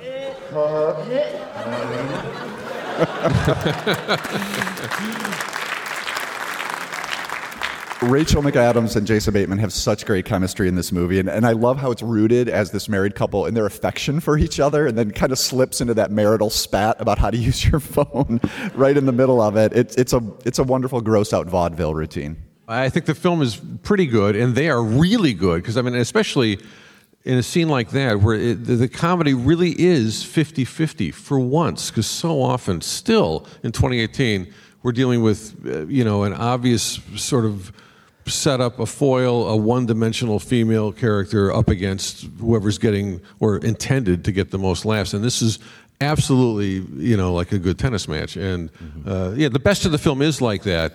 Rachel McAdams and Jason Bateman have such great chemistry in this movie, and I love how it's rooted as this married couple in their affection for each other, and then kind of slips into that marital spat about how to use your phone right in the middle of it. It's a wonderful gross out vaudeville routine. I think the film is pretty good, and they are really good, because, I mean, especially in a scene like that, where the comedy really is 50-50 for once, because so often, still in 2018, we're dealing with, an obvious sort of setup, a foil, a one-dimensional female character up against whoever's getting, or intended to get the most laughs, and this is absolutely, like a good tennis match. And the best of the film is like that.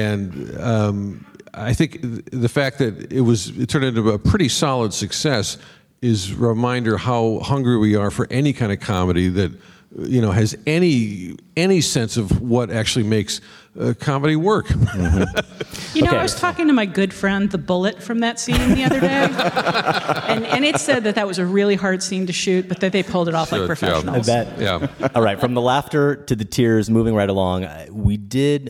And I think the fact that it turned into a pretty solid success is a reminder how hungry we are for any kind of comedy that has any sense of what actually makes comedy work. Mm-hmm. I was talking to my good friend, the Bullet, from that scene the other day, and it said that was a really hard scene to shoot, but that they pulled it off like professionals. I bet. Yeah. All right, from the laughter to the tears, moving right along, we did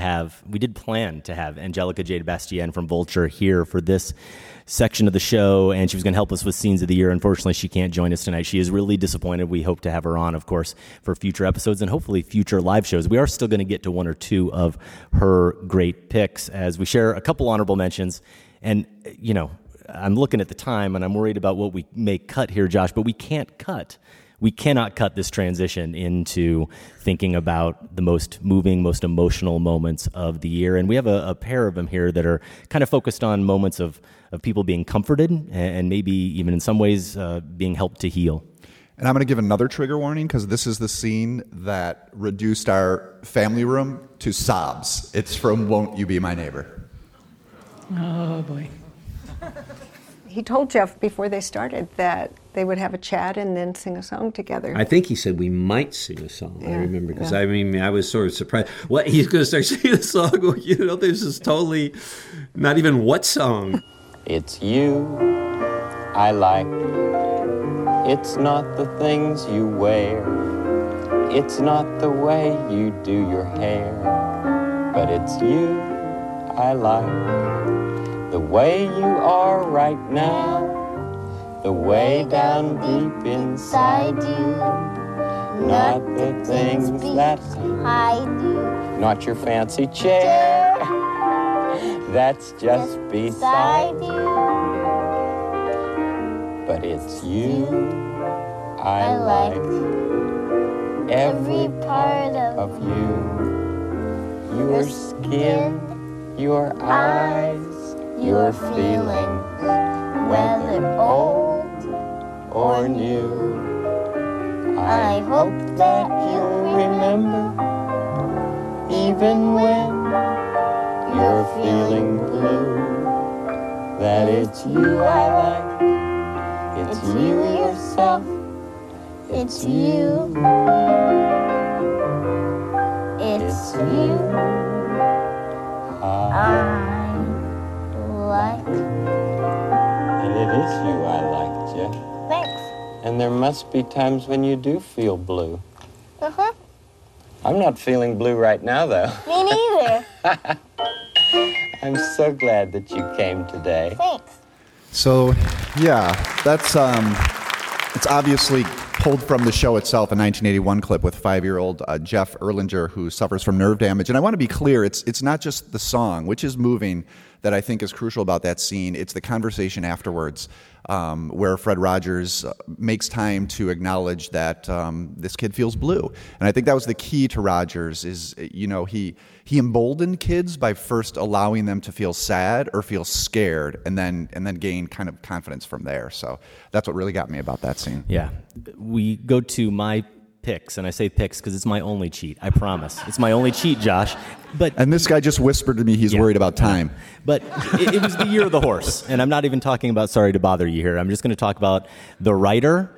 plan to have Angelica J. Bastien from Vulture here for this section of the show, and she was going to help us with scenes of the year. Unfortunately, she can't join us tonight. She is really disappointed. We hope to have her on, of course, for future episodes and hopefully future live shows. We are still going to get to one or two of her great picks as we share a couple honorable mentions. And, I'm looking at the time and I'm worried about what we may cut here, Josh, but we can't cut. We cannot cut this transition into thinking about the most moving, most emotional moments of the year. And we have a pair of them here that are kind of focused on moments of people being comforted and maybe even in some ways being helped to heal. And I'm going to give another trigger warning because this is the scene that reduced our family room to sobs. It's from Won't You Be My Neighbor? Oh, boy. He told Jeff before they started that they would have a chat and then sing a song together. I think he said we might sing a song. Yeah, I remember because I was sort of surprised. What, he's going to start singing a song? Well, this is totally not even what song. It's you I like. It's not the things you wear. It's not the way you do your hair. But it's you I like. The way you are right now, the way down deep inside you, not the things that hide you, not your fancy chair, that's just beside you, but it's you I like, every part of you, your skin, your eyes, your feelings, whether old or new. I hope that you'll remember, even when you're feeling blue, that it's you I like, it's you yourself, it's you, it's you I like. And it is you I like, Jeff. Thanks. And there must be times when you do feel blue. Uh-huh. I'm not feeling blue right now, though. Me neither. I'm so glad that you came today. Thanks. So, yeah, that's it's obviously pulled from the show itself, a 1981 clip with 5-year-old Jeff Erlinger, who suffers from nerve damage. And I want to be clear, it's not just the song, which is moving, that I think is crucial about that scene. It's the conversation afterwards, where Fred Rogers makes time to acknowledge that this kid feels blue. And I think that was the key to Rogers is, he emboldened kids by first allowing them to feel sad or feel scared and then gain kind of confidence from there. So that's what really got me about that scene. Yeah. We go to my picks, and I say picks because it's my only cheat. I promise. It's my only cheat, Josh. And this guy just whispered to me he's worried about time. But it was the year of the horse, and I'm not even talking about Sorry to Bother You here. I'm just going to talk about The Writer,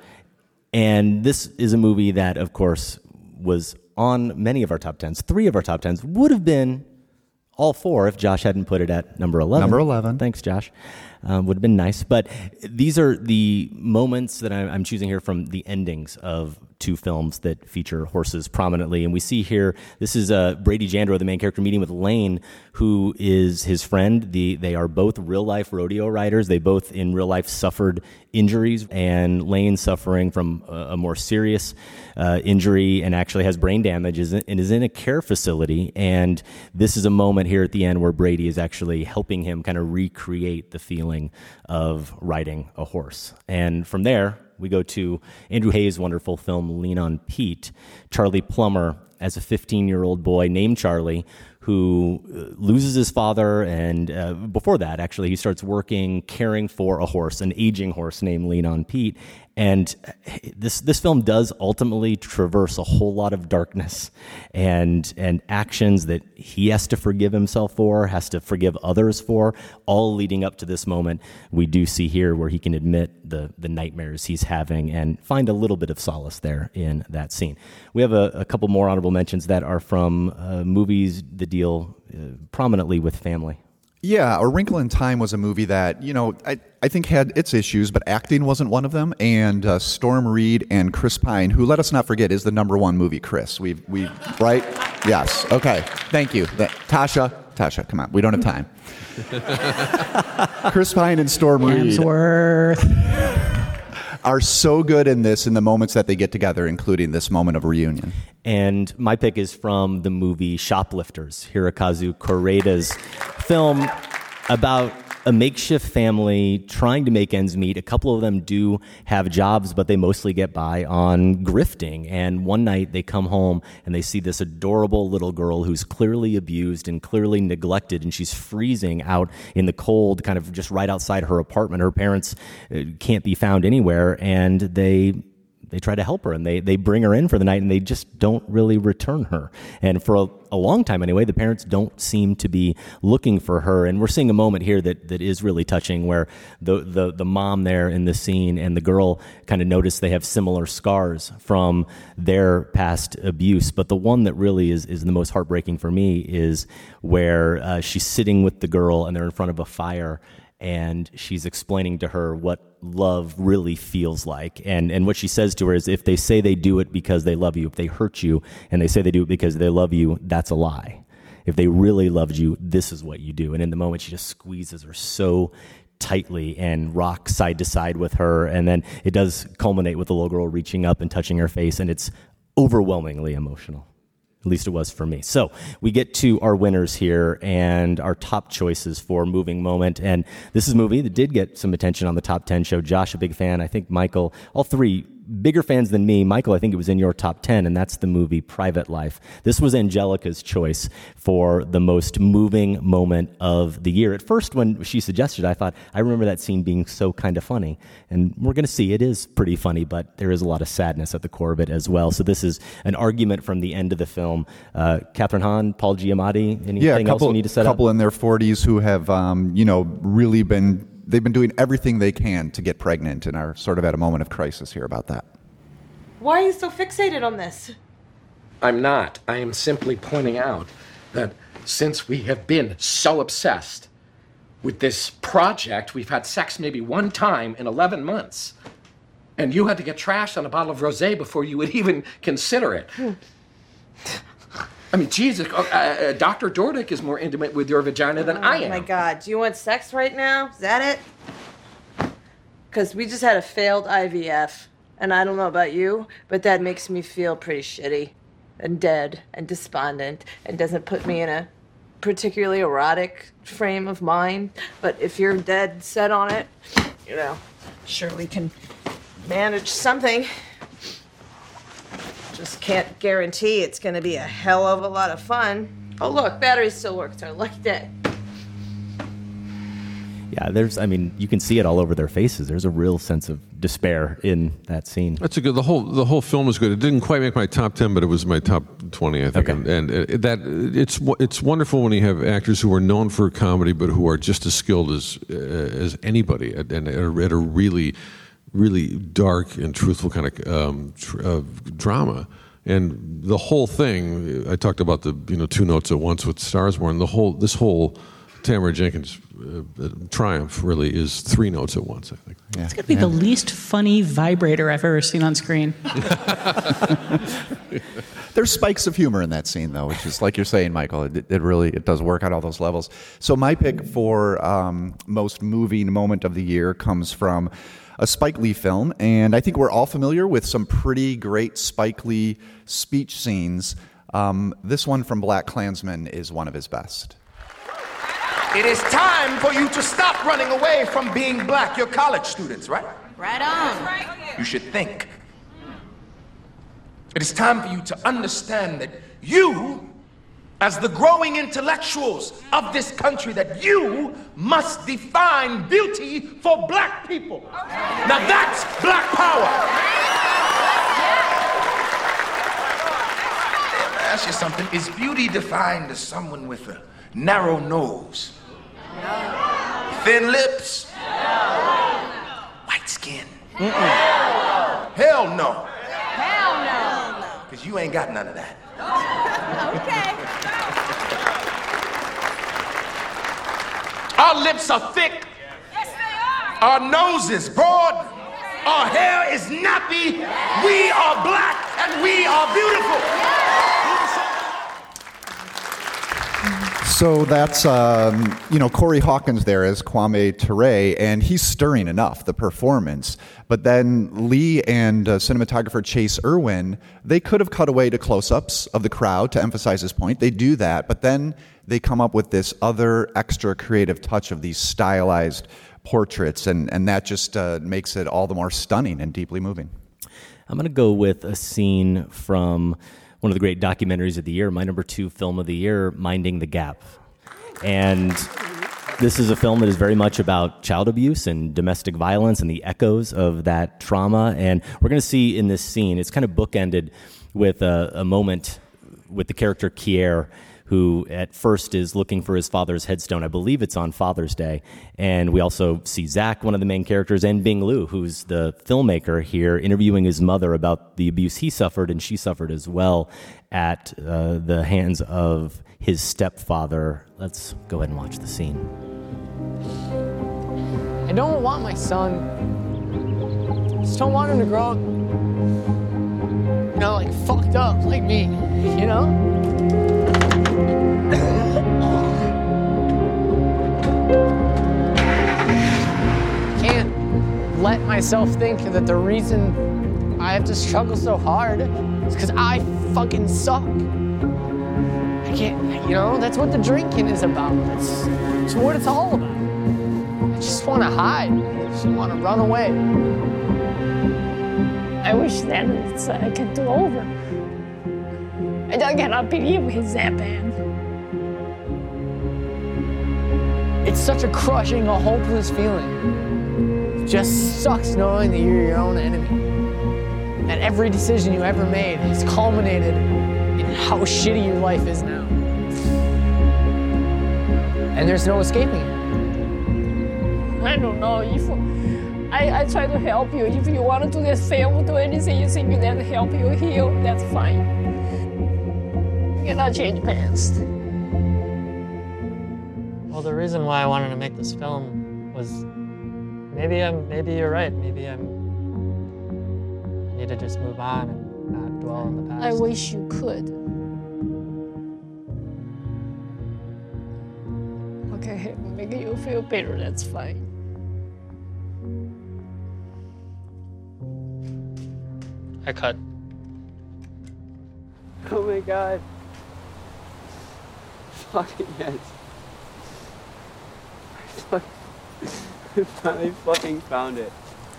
and this is a movie that, of course, was on many of our top 10s. 3 of our top 10s would have been all 4 if Josh hadn't put it at number 11. Number 11. Thanks, Josh. Would have been nice. But these are the moments that I'm choosing here from the endings of 2 films that feature horses prominently. And we see here, this is Brady Jandreau, the main character, meeting with Lane, who is his friend. They are both real-life rodeo riders. They both, in real life, suffered injuries. And Lane suffering from a more serious injury and actually has brain damage and is in a care facility. And this is a moment here at the end where Brady is actually helping him kind of recreate the feeling of riding a horse. And from there, we go to Andrew Hayes' wonderful film, Lean on Pete. Charlie Plummer as a 15-year-old boy named Charlie who loses his father, and before that, actually, he starts working, caring for a horse, an aging horse named Lean on Pete. And this film does ultimately traverse a whole lot of darkness and actions that he has to forgive himself for, has to forgive others for, all leading up to this moment we do see here where he can admit the nightmares he's having and find a little bit of solace there in that scene. We have a couple more honorable mentions that are from movies that deal prominently with family. Yeah, A Wrinkle in Time was a movie that, I think had its issues, but acting wasn't one of them. And Storm Reed and Chris Pine, who, let us not forget, is the number 1 movie, Chris. We right? Yes. Okay. Thank you. Tasha, come on. We don't have time. Chris Pine and Storm Reed are so good in this, in the moments that they get together, including this moment of reunion. And my pick is from the movie Shoplifters, Hirokazu Koreeda's film about a makeshift family trying to make ends meet. A couple of them do have jobs, but they mostly get by on grifting. And one night they come home and they see this adorable little girl who's clearly abused and clearly neglected, and she's freezing out in the cold, kind of just right outside her apartment. Her parents can't be found anywhere, and they try to help her, and they bring her in for the night, and they just don't really return her. And for a long time anyway, the parents don't seem to be looking for her. And we're seeing a moment here that is really touching, where the mom there in the scene and the girl kind of notice they have similar scars from their past abuse. But the one that really is the most heartbreaking for me is where she's sitting with the girl and they're in front of a fire, and she's explaining to her what love really feels like. And what she says to her is, if they say they do it because they love you, if they hurt you and they say they do it because they love you, that's a lie. If they really loved you, this is what you do. And in the moment, she just squeezes her so tightly and rocks side to side with her. And then it does culminate with the little girl reaching up and touching her face, and it's overwhelmingly emotional. At least it was for me. So we get to our winners here and our top choices for moving moment. And this is a movie that did get some attention on the top 10 show. Josh, a big fan. I think Michael, all 3 bigger fans than me. Michael, I think it was in your top 10, and that's the movie Private Life. This was Angelica's choice for the most moving moment of the year. At first, when she suggested, I thought, I remember that scene being so kind of funny. And we're going to see it is pretty funny, but there is a lot of sadness at the core of it as well. So this is an argument from the end of the film. Catherine Hahn, Paul Giamatti, anything else we need to set up? A couple in their 40s who have, really been... They've been doing everything they can to get pregnant and are sort of at a moment of crisis here about that. Why are you so fixated on this? I'm not. I am simply pointing out that since we have been so obsessed with this project, we've had sex maybe 1 time in 11 months. And you had to get trashed on a bottle of rosé before you would even consider it. I mean, Jesus, Dr. Dordick is more intimate with your vagina than I am. Oh, my God. Do you want sex right now? Is that it? Because we just had a failed IVF, And I don't know about you, but that makes me feel pretty shitty and dead and despondent and doesn't put me in a particularly erotic frame of mind. But if you're dead set on it, you know, sure we can manage something. Just can't guarantee it's going to be a hell of a lot of fun. Oh, look, battery still works. Our lucky day. Yeah, you can see it all over their faces. There's a real sense of despair in that scene. That's a good. The whole film is good. It didn't quite make my top 10, but it was my top 20, I think. Okay. And it's wonderful when you have actors who are known for comedy, but who are just as skilled as anybody, and at a really, really dark and truthful kind of drama. And the whole thing, I talked about the 2 notes at once with Stars Born. This whole Tamara Jenkins triumph really is 3 notes at once, I think. Yeah. It's going to be the least funny vibrator I've ever seen on screen. There's spikes of humor in that scene, though, which is, like you're saying, Michael, it does work on all those levels. So my pick for most moving moment of the year comes from a Spike Lee film, and I think we're all familiar with some pretty great Spike Lee speech scenes. This one from BlacKkKlansman is one of his best. It is time for you to stop running away from being black. You're college students, right? Right on. You should think. It is time for you to understand that you, as the growing intellectuals of this country, that you must define beauty for black people. Now that's black power. Let me ask you something. Is beauty defined as someone with a narrow nose? Thin lips? White skin? Hell no. Hell no. Because you ain't got none of that. Okay. Our lips are thick. Yes, they are. Our nose is broad. Our hair is nappy. We are black and we are beautiful. So that's, Corey Hawkins there as Kwame Ture, and he's stirring enough, the performance. But then Lee and cinematographer Chase Irwin, they could have cut away to close-ups of the crowd to emphasize his point. They do that, but then they come up with this other extra creative touch of these stylized portraits, and that just makes it all the more stunning and deeply moving. I'm going to go with a scene from one of the great documentaries of the year, my number 2 film of the year, Minding the Gap. And this is a film that is very much about child abuse and domestic violence and the echoes of that trauma. And we're going to see in this scene, it's kind of bookended with a moment with the character Kier, who at first is looking for his father's headstone. I believe it's on Father's Day. And we also see Zach, one of the main characters, and Bing Liu, who's the filmmaker here, interviewing his mother about the abuse he suffered, and she suffered as well at the hands of his stepfather. Let's go ahead and watch the scene. I don't want my son. I just don't want him to grow up, like fucked up like me, Can't let myself think that the reason I have to struggle so hard is because I fucking suck. I can't, that's what the drinking is about. That's what it's all about. I just want to hide. I just want to run away. I wish that I could do over. I just cannot believe he's that bad. It's such a crushing, a hopeless feeling. It just sucks knowing that you're your own enemy. That every decision you ever made has culminated in how shitty your life is now. And there's no escaping it. I don't know if I try to help you. If you want to do this film, do anything you think that help you heal, that's fine. You cannot change past. Well, the reason why I wanted to make this film was maybe you're right. Maybe I need to just move on and not dwell on the past. I wish you could. Okay, make you feel better, that's fine. I cut. Oh my god. Fucking yes. I finally fucking found it.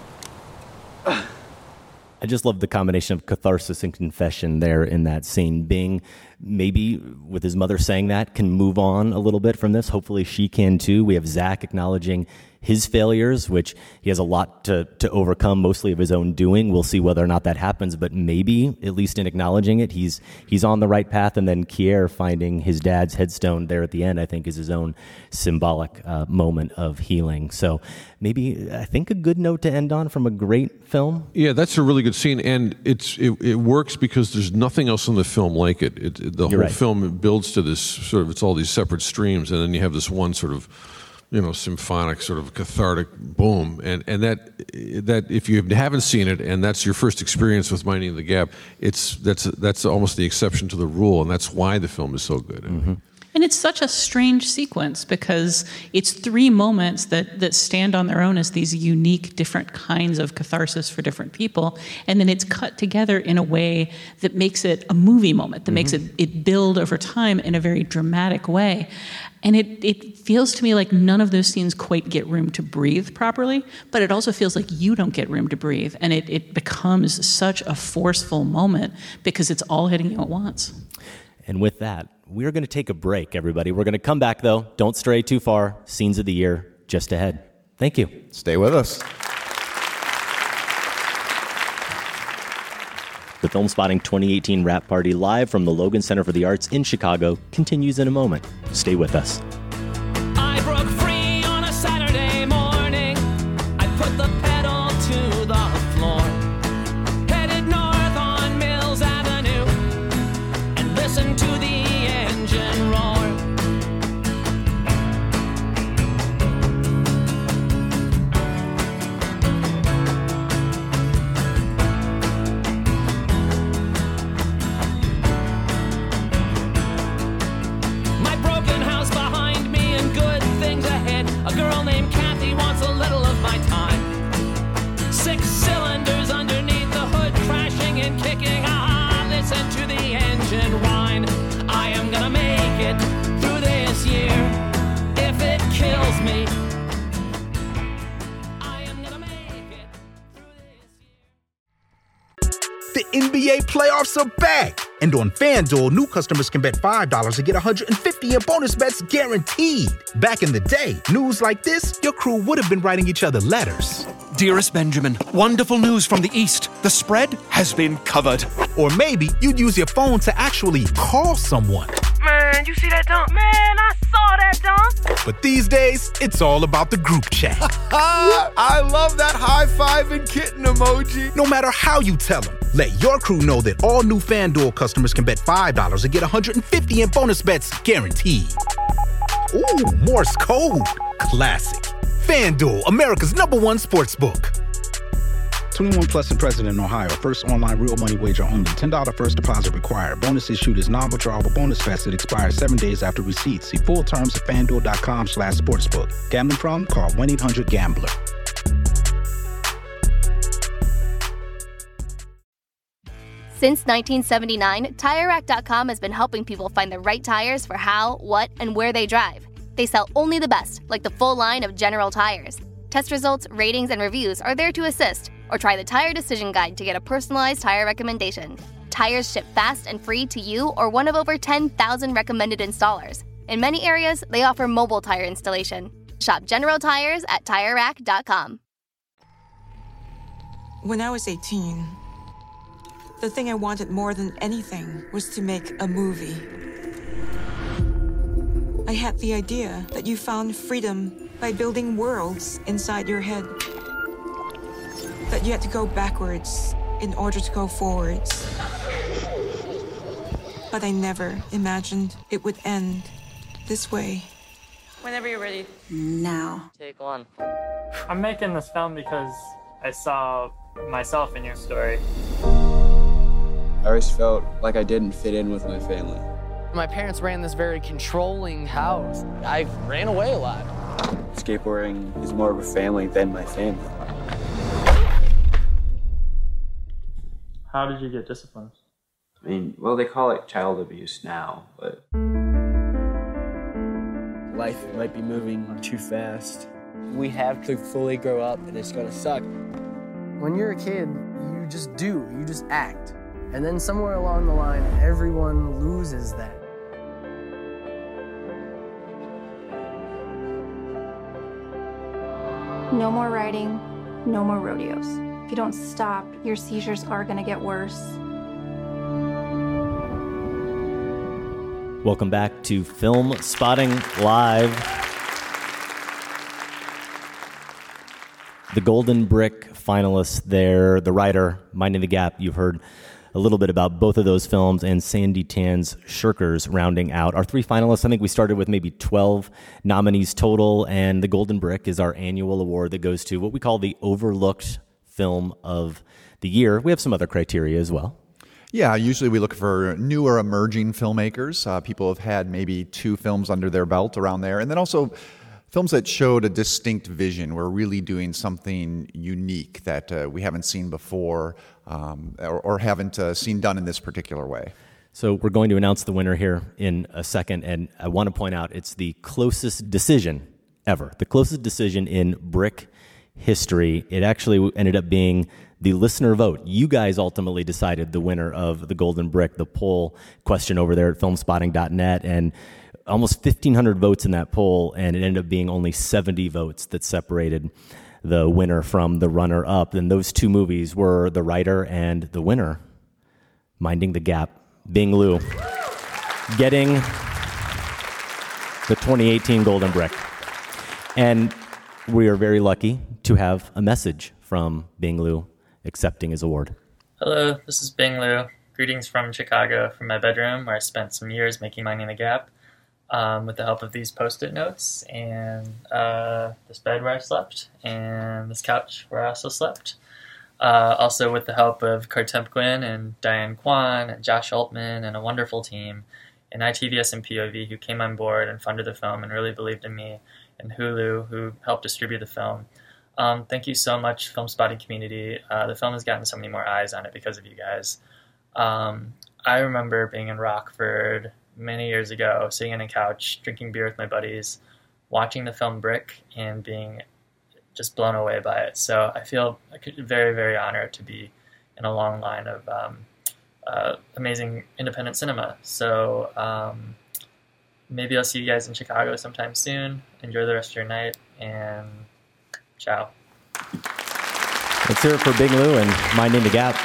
I just love the combination of catharsis and confession there in that scene. Bing, maybe with his mother saying that, can move on a little bit from this. Hopefully she can too. We have Zach acknowledging his failures, which he has a lot to overcome, mostly of his own doing. We'll see whether or not that happens, but maybe, at least in acknowledging it, he's on the right path. And then Kier finding his dad's headstone there at the end, I think, is his own symbolic moment of healing. So maybe, I think, a good note to end on from a great film. Yeah, that's a really good scene, and it works because there's nothing else in the film like it. The whole film builds to this sort of, it's all these separate streams, and then you have this one sort of, symphonic, sort of cathartic boom, and that if you haven't seen it and that's your first experience with Minding the Gap, that's almost the exception to the rule, and that's why the film is so good. Mm-hmm. And it's such a strange sequence because it's 3 moments that stand on their own as these unique, different kinds of catharsis for different people. And then it's cut together in a way that makes it a movie moment, that makes it build over time in a very dramatic way. And it feels to me like none of those scenes quite get room to breathe properly, but it also feels like you don't get room to breathe. And it becomes such a forceful moment because it's all hitting you at once. And with that, we're going to take a break, everybody. We're going to come back, though. Don't stray too far. Scenes of the year just ahead. Thank you. Stay with us. The Film Spotting 2018 Wrap Party live from the Logan Center for the Arts in Chicago continues in a moment. Stay with us. I broke free on a Saturday morning. I put the pedal to the floor. Headed north on Mills Avenue and listened to the engine roar. My broken house behind me and good things ahead. A girl named Kathy wants a little of my time. 6 cylinders underneath the hood, crashing and kicking. Ah, listen to the engine whine. I am gonna make it through this year. If it kills me, I am gonna make it through this year. The NBA playoffs are back. And on FanDuel, new customers can bet $5 to get $150 in bonus bets guaranteed. Back in the day, news like this, your crew would have been writing each other letters. Dearest Benjamin, wonderful news from the East. The spread has been covered. Or maybe you'd use your phone to actually call someone. Man, you see that dunk? Man, I saw that dunk. But these days, it's all about the group chat. I love that high five and kitten emoji. No matter how you tell them, let your crew know that all new FanDuel customers can bet $5 to get $150 in bonus bets guaranteed. Ooh, Morse code. Classic. FanDuel, America's #1 sportsbook. 21 plus and present in Ohio. First online real money wager only. $10 first deposit required. Bonus issued is non-withdrawable bonus vest that expires 7 days after receipt. See full terms at FanDuel.com/sportsbook. Gambling problem? Call 1-800-GAMBLER. Since 1979, TireRack.com has been helping people find the right tires for how, what, and where they drive. They sell only the best, like the full line of General Tires. Test results, ratings, and reviews are there to assist, or try the Tire Decision Guide to get a personalized tire recommendation. Tires ship fast and free to you or one of over 10,000 recommended installers. In many areas, they offer mobile tire installation. Shop General Tires at TireRack.com. When I was 18, the thing I wanted more than anything was to make a movie. I had the idea that you found freedom by building worlds inside your head. That you had to go backwards in order to go forwards. But I never imagined it would end this way. Whenever you're ready. Now. Take one. I'm making this film because I saw myself in your story. I always felt like I didn't fit in with my family. My parents ran this very controlling house. I ran away a lot. Skateboarding is more of a family than my family. How did you get disciplined? I mean, well, they call it child abuse now, but life might be moving too fast. We have to fully grow up, and it's gonna suck. When you're a kid, you just do, you just act. And then somewhere along the line, everyone loses that. No more riding, no more rodeos. If you don't stop, your seizures are gonna get worse. Welcome back to Film Spotting Live. The Golden Brick finalists there, The Rider, Minding the Gap. You've heard a little bit about both of those films, and Sandy Tan's Shirkers rounding out our 3 finalists. I think we started with maybe 12 nominees total, and the Golden Brick is our annual award that goes to what we call the overlooked film of the year. We have some other criteria as well. Yeah, usually we look for new or emerging filmmakers. People have had maybe 2 films under their belt around there, and then also films that showed a distinct vision. We're really doing something unique that we haven't seen before or haven't seen done in this particular way. So we're going to announce the winner here in a second, and I want to point out it's the closest decision ever, the closest decision in Brick history. It actually ended up being the listener vote. You guys ultimately decided the winner of the Golden Brick, the poll question over there at filmspotting.net, and almost 1,500 votes in that poll, and it ended up being only 70 votes that separated the winner from the runner-up. And those 2 movies were The Rider and the winner, Minding the Gap, Bing Liu, getting the 2018 Golden Brick. And we are very lucky to have a message from Bing Liu accepting his award. Hello, this is Bing Liu. Greetings from Chicago, from my bedroom, where I spent some years making Minding the Gap. With the help of these Post-it notes and this bed where I slept and this couch where I also slept. Also with the help of Kartemp Gwyn and Diane Kwan and Josh Altman and a wonderful team in ITVS and POV who came on board and funded the film and really believed in me, and Hulu who helped distribute the film. Thank you so much, Film Spotting community. The film has gotten so many more eyes on it because of you guys. I remember being in Rockford many years ago, sitting on a couch, drinking beer with my buddies, watching the film Brick, and being just blown away by it. So I feel very, very honored to be in a long line of amazing independent cinema. So maybe I'll see you guys in Chicago sometime soon. Enjoy the rest of your night, and ciao. Let's hear it for Bing Liu and Minding the Gap.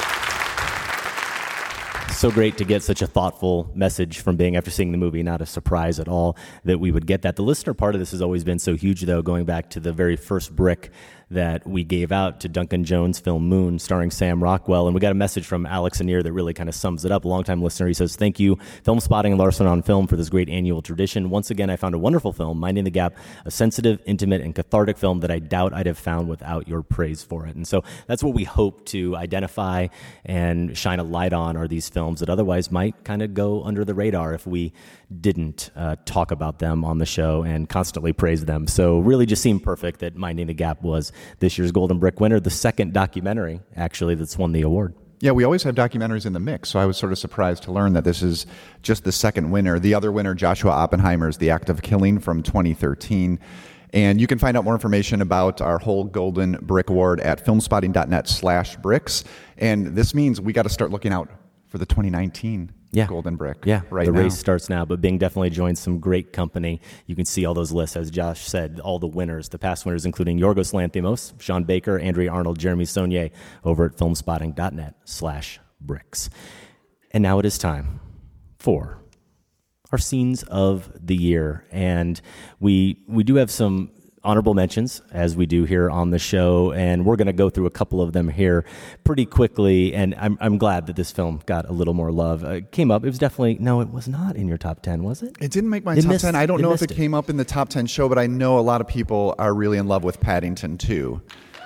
So great to get such a thoughtful message from Bing after seeing the movie. Not a surprise at all that we would get that. The listener part of this has always been so huge, though, going back to the very first Brick that we gave out to Duncan Jones' film Moon, starring Sam Rockwell. And we got a message from Alex Anir that really kind of sums it up. A longtime listener. He says, "Thank you, Film Spotting and Larson on Film, for this great annual tradition. Once again, I found a wonderful film, Minding the Gap, a sensitive, intimate, and cathartic film that I doubt I'd have found without your praise for it." And so that's what we hope to identify and shine a light on, are these films that otherwise might kind of go under the radar if we didn't talk about them on the show and constantly praise them. So really just seemed perfect that Minding the Gap was this year's Golden Brick winner, the second documentary, actually, that's won the award. Yeah, we always have documentaries in the mix, so I was sort of surprised to learn that this is just the second winner. The other winner, Joshua Oppenheimer's The Act of Killing from 2013. And you can find out more information about our whole Golden Brick Award at filmspotting.net/bricks. And this means we got to start looking out for the 2019 Golden Brick. Yeah, right the now. race starts now, but Bing definitely joins some great company. You can see all those lists, as Josh said, all the winners, the past winners, including Yorgos Lanthimos, Sean Baker, Andrea Arnold, Jeremy Saunier, over at filmspotting.net/bricks. And now it is time for our scenes of the year. And we do have some honorable mentions, as we do here on the show, and we're going to go through a couple of them here pretty quickly. And I'm glad that this film got a little more love. It came up. It was definitely, no, it was not in your top 10, was it? It didn't make my top 10. I don't know if it came up in the top 10 show, but I know a lot of people are really in love with Paddington 2.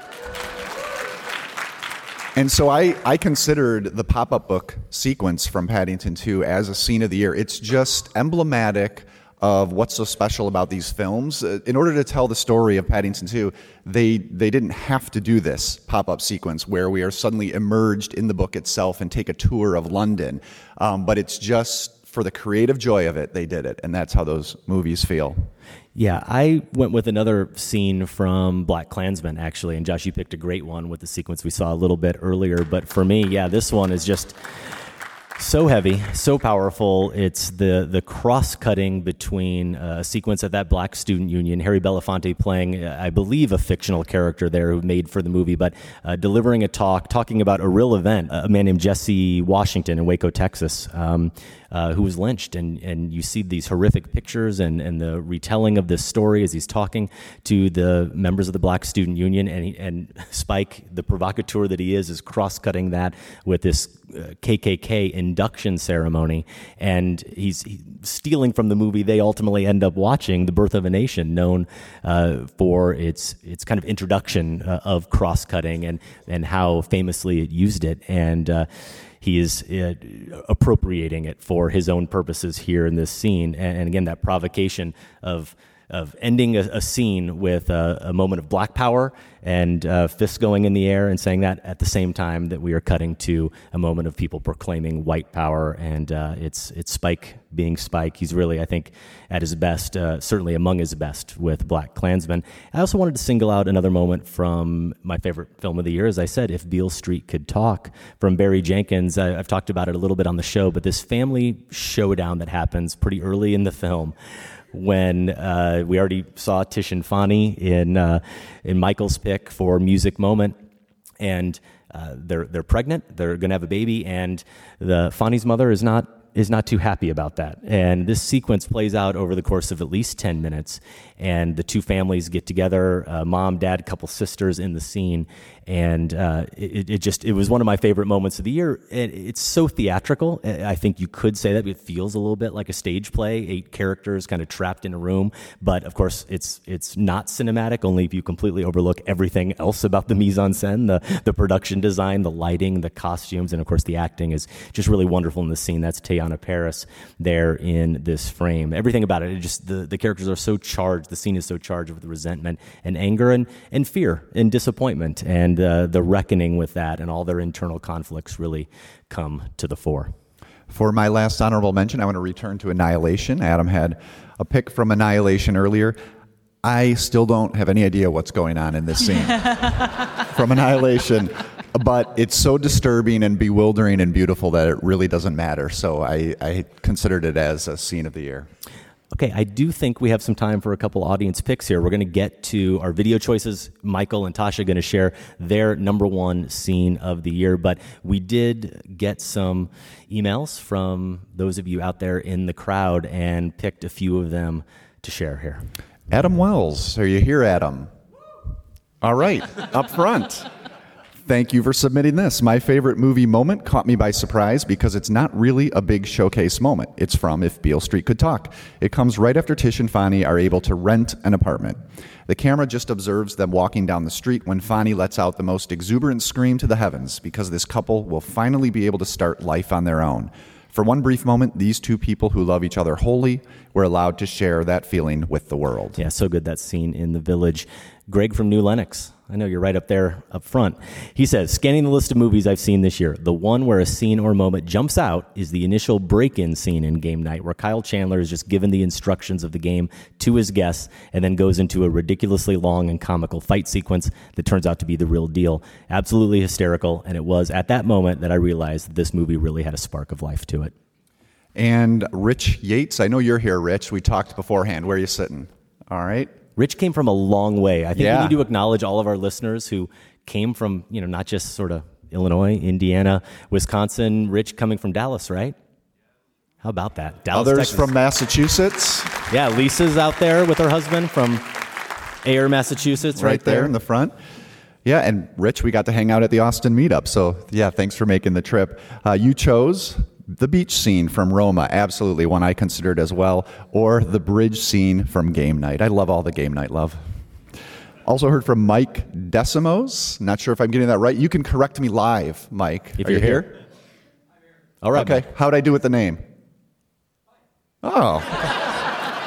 And so I considered the pop-up book sequence from Paddington 2 as a scene of the year. It's just emblematic of what's so special about these films. In order to tell the story of Paddington 2, they didn't have to do this pop-up sequence where we are suddenly immersed in the book itself and take a tour of London. But it's just for the creative joy of it, they did it. And that's how those movies feel. Yeah, I went with another scene from BlacKkKlansman, actually. And Josh, you picked a great one with the sequence we saw a little bit earlier. But for me, yeah, this one is just so heavy, so powerful. It's the cross-cutting between a sequence at that Black Student Union, Harry Belafonte playing, I believe, a fictional character there who made for the movie, but delivering a talk, talking about a real event, a man named Jesse Washington in Waco, Texas, who was lynched. And you see these horrific pictures and the retelling of this story as he's talking to the members of the Black Student Union. And Spike, the provocateur that he is cross-cutting that with this KKK induction ceremony. And he's stealing from the movie they ultimately end up watching, The Birth of a Nation, known for its kind of introduction of cross-cutting and how famously it used it. And he is appropriating it for his own purposes here in this scene. And again, that provocation of ending a scene with a moment of black power and fists going in the air and saying that at the same time that we are cutting to a moment of people proclaiming white power. And it's Spike being Spike. He's really, I think, at his best, certainly among his best with BlacKkKlansman. I also wanted to single out another moment from my favorite film of the year, as I said, If Beale Street Could Talk, from Barry Jenkins. I've talked about it a little bit on the show, but this family showdown that happens pretty early in the film, when we already saw Tish and Fonny in Michael's pick for Music Moment, and they're pregnant, they're going to have a baby, and Fonny's mother is not too happy about that. And this sequence plays out over the course of at least 10 minutes, and the two families get together, mom, dad, couple sisters in the scene, and it was one of my favorite moments of the year. It's so theatrical. I think you could say that it feels a little bit like a stage play, 8 characters kind of trapped in a room, but of course it's not cinematic, only if you completely overlook everything else about the mise en scène, the production design, the lighting, the costumes, and of course the acting is just really wonderful in the scene. That's Teyana Paris there in this frame. Everything about it, just the characters are so charged, the scene is so charged with resentment and anger and fear and disappointment, and the reckoning with that and all their internal conflicts really come to the fore. For my last honorable mention, I want to return to Annihilation. Adam had a pick from Annihilation earlier. I still don't have any idea what's going on in this scene from Annihilation, but it's so disturbing and bewildering and beautiful that it really doesn't matter. So I considered it as a scene of the year. Okay, I do think we have some time for a couple audience picks here. We're going to get to our video choices. Michael and Tasha are going to share their number one scene of the year, but we did get some emails from those of you out there in the crowd and picked a few of them to share here. Adam Wells, are you here, Adam? All right, up front. Thank you for submitting this. My favorite movie moment caught me by surprise because it's not really a big showcase moment. It's from If Beale Street Could Talk. It comes right after Tish and Fonny are able to rent an apartment. The camera just observes them walking down the street when Fonny lets out the most exuberant scream to the heavens because this couple will finally be able to start life on their own. For one brief moment, these two people who love each other wholly were allowed to share that feeling with the world. Yeah, so good, that scene in The Village. Greg from New Lenox, I know you're right up there up front. He says, scanning the list of movies I've seen this year, the one where a scene or moment jumps out is the initial break-in scene in Game Night, where Kyle Chandler is just given the instructions of the game to his guests and then goes into a ridiculously long and comical fight sequence that turns out to be the real deal. Absolutely hysterical, and it was at that moment that I realized that this movie really had a spark of life to it. And Rich Yates, I know you're here, Rich. We talked beforehand. Where are you sitting? All right. Rich came from a long way. I think we need to acknowledge all of our listeners who came from, not just sort of Illinois, Indiana, Wisconsin. Rich coming from Dallas, right? How about that? Dallas, Others Texas. from Massachusetts. Yeah, Lisa's out there with her husband from Ayer, Massachusetts, right there in the front. Yeah, and Rich, we got to hang out at the Austin meetup. So, yeah, thanks for making the trip. You chose the beach scene from Roma, absolutely one I considered as well, or the bridge scene from Game Night. I love all the Game Night love. Also heard from Mike Decimos. Not sure if I'm getting that right. You can correct me live, Mike. If Are you're you here? All right. Okay. Mike. How'd I do with the name? Oh.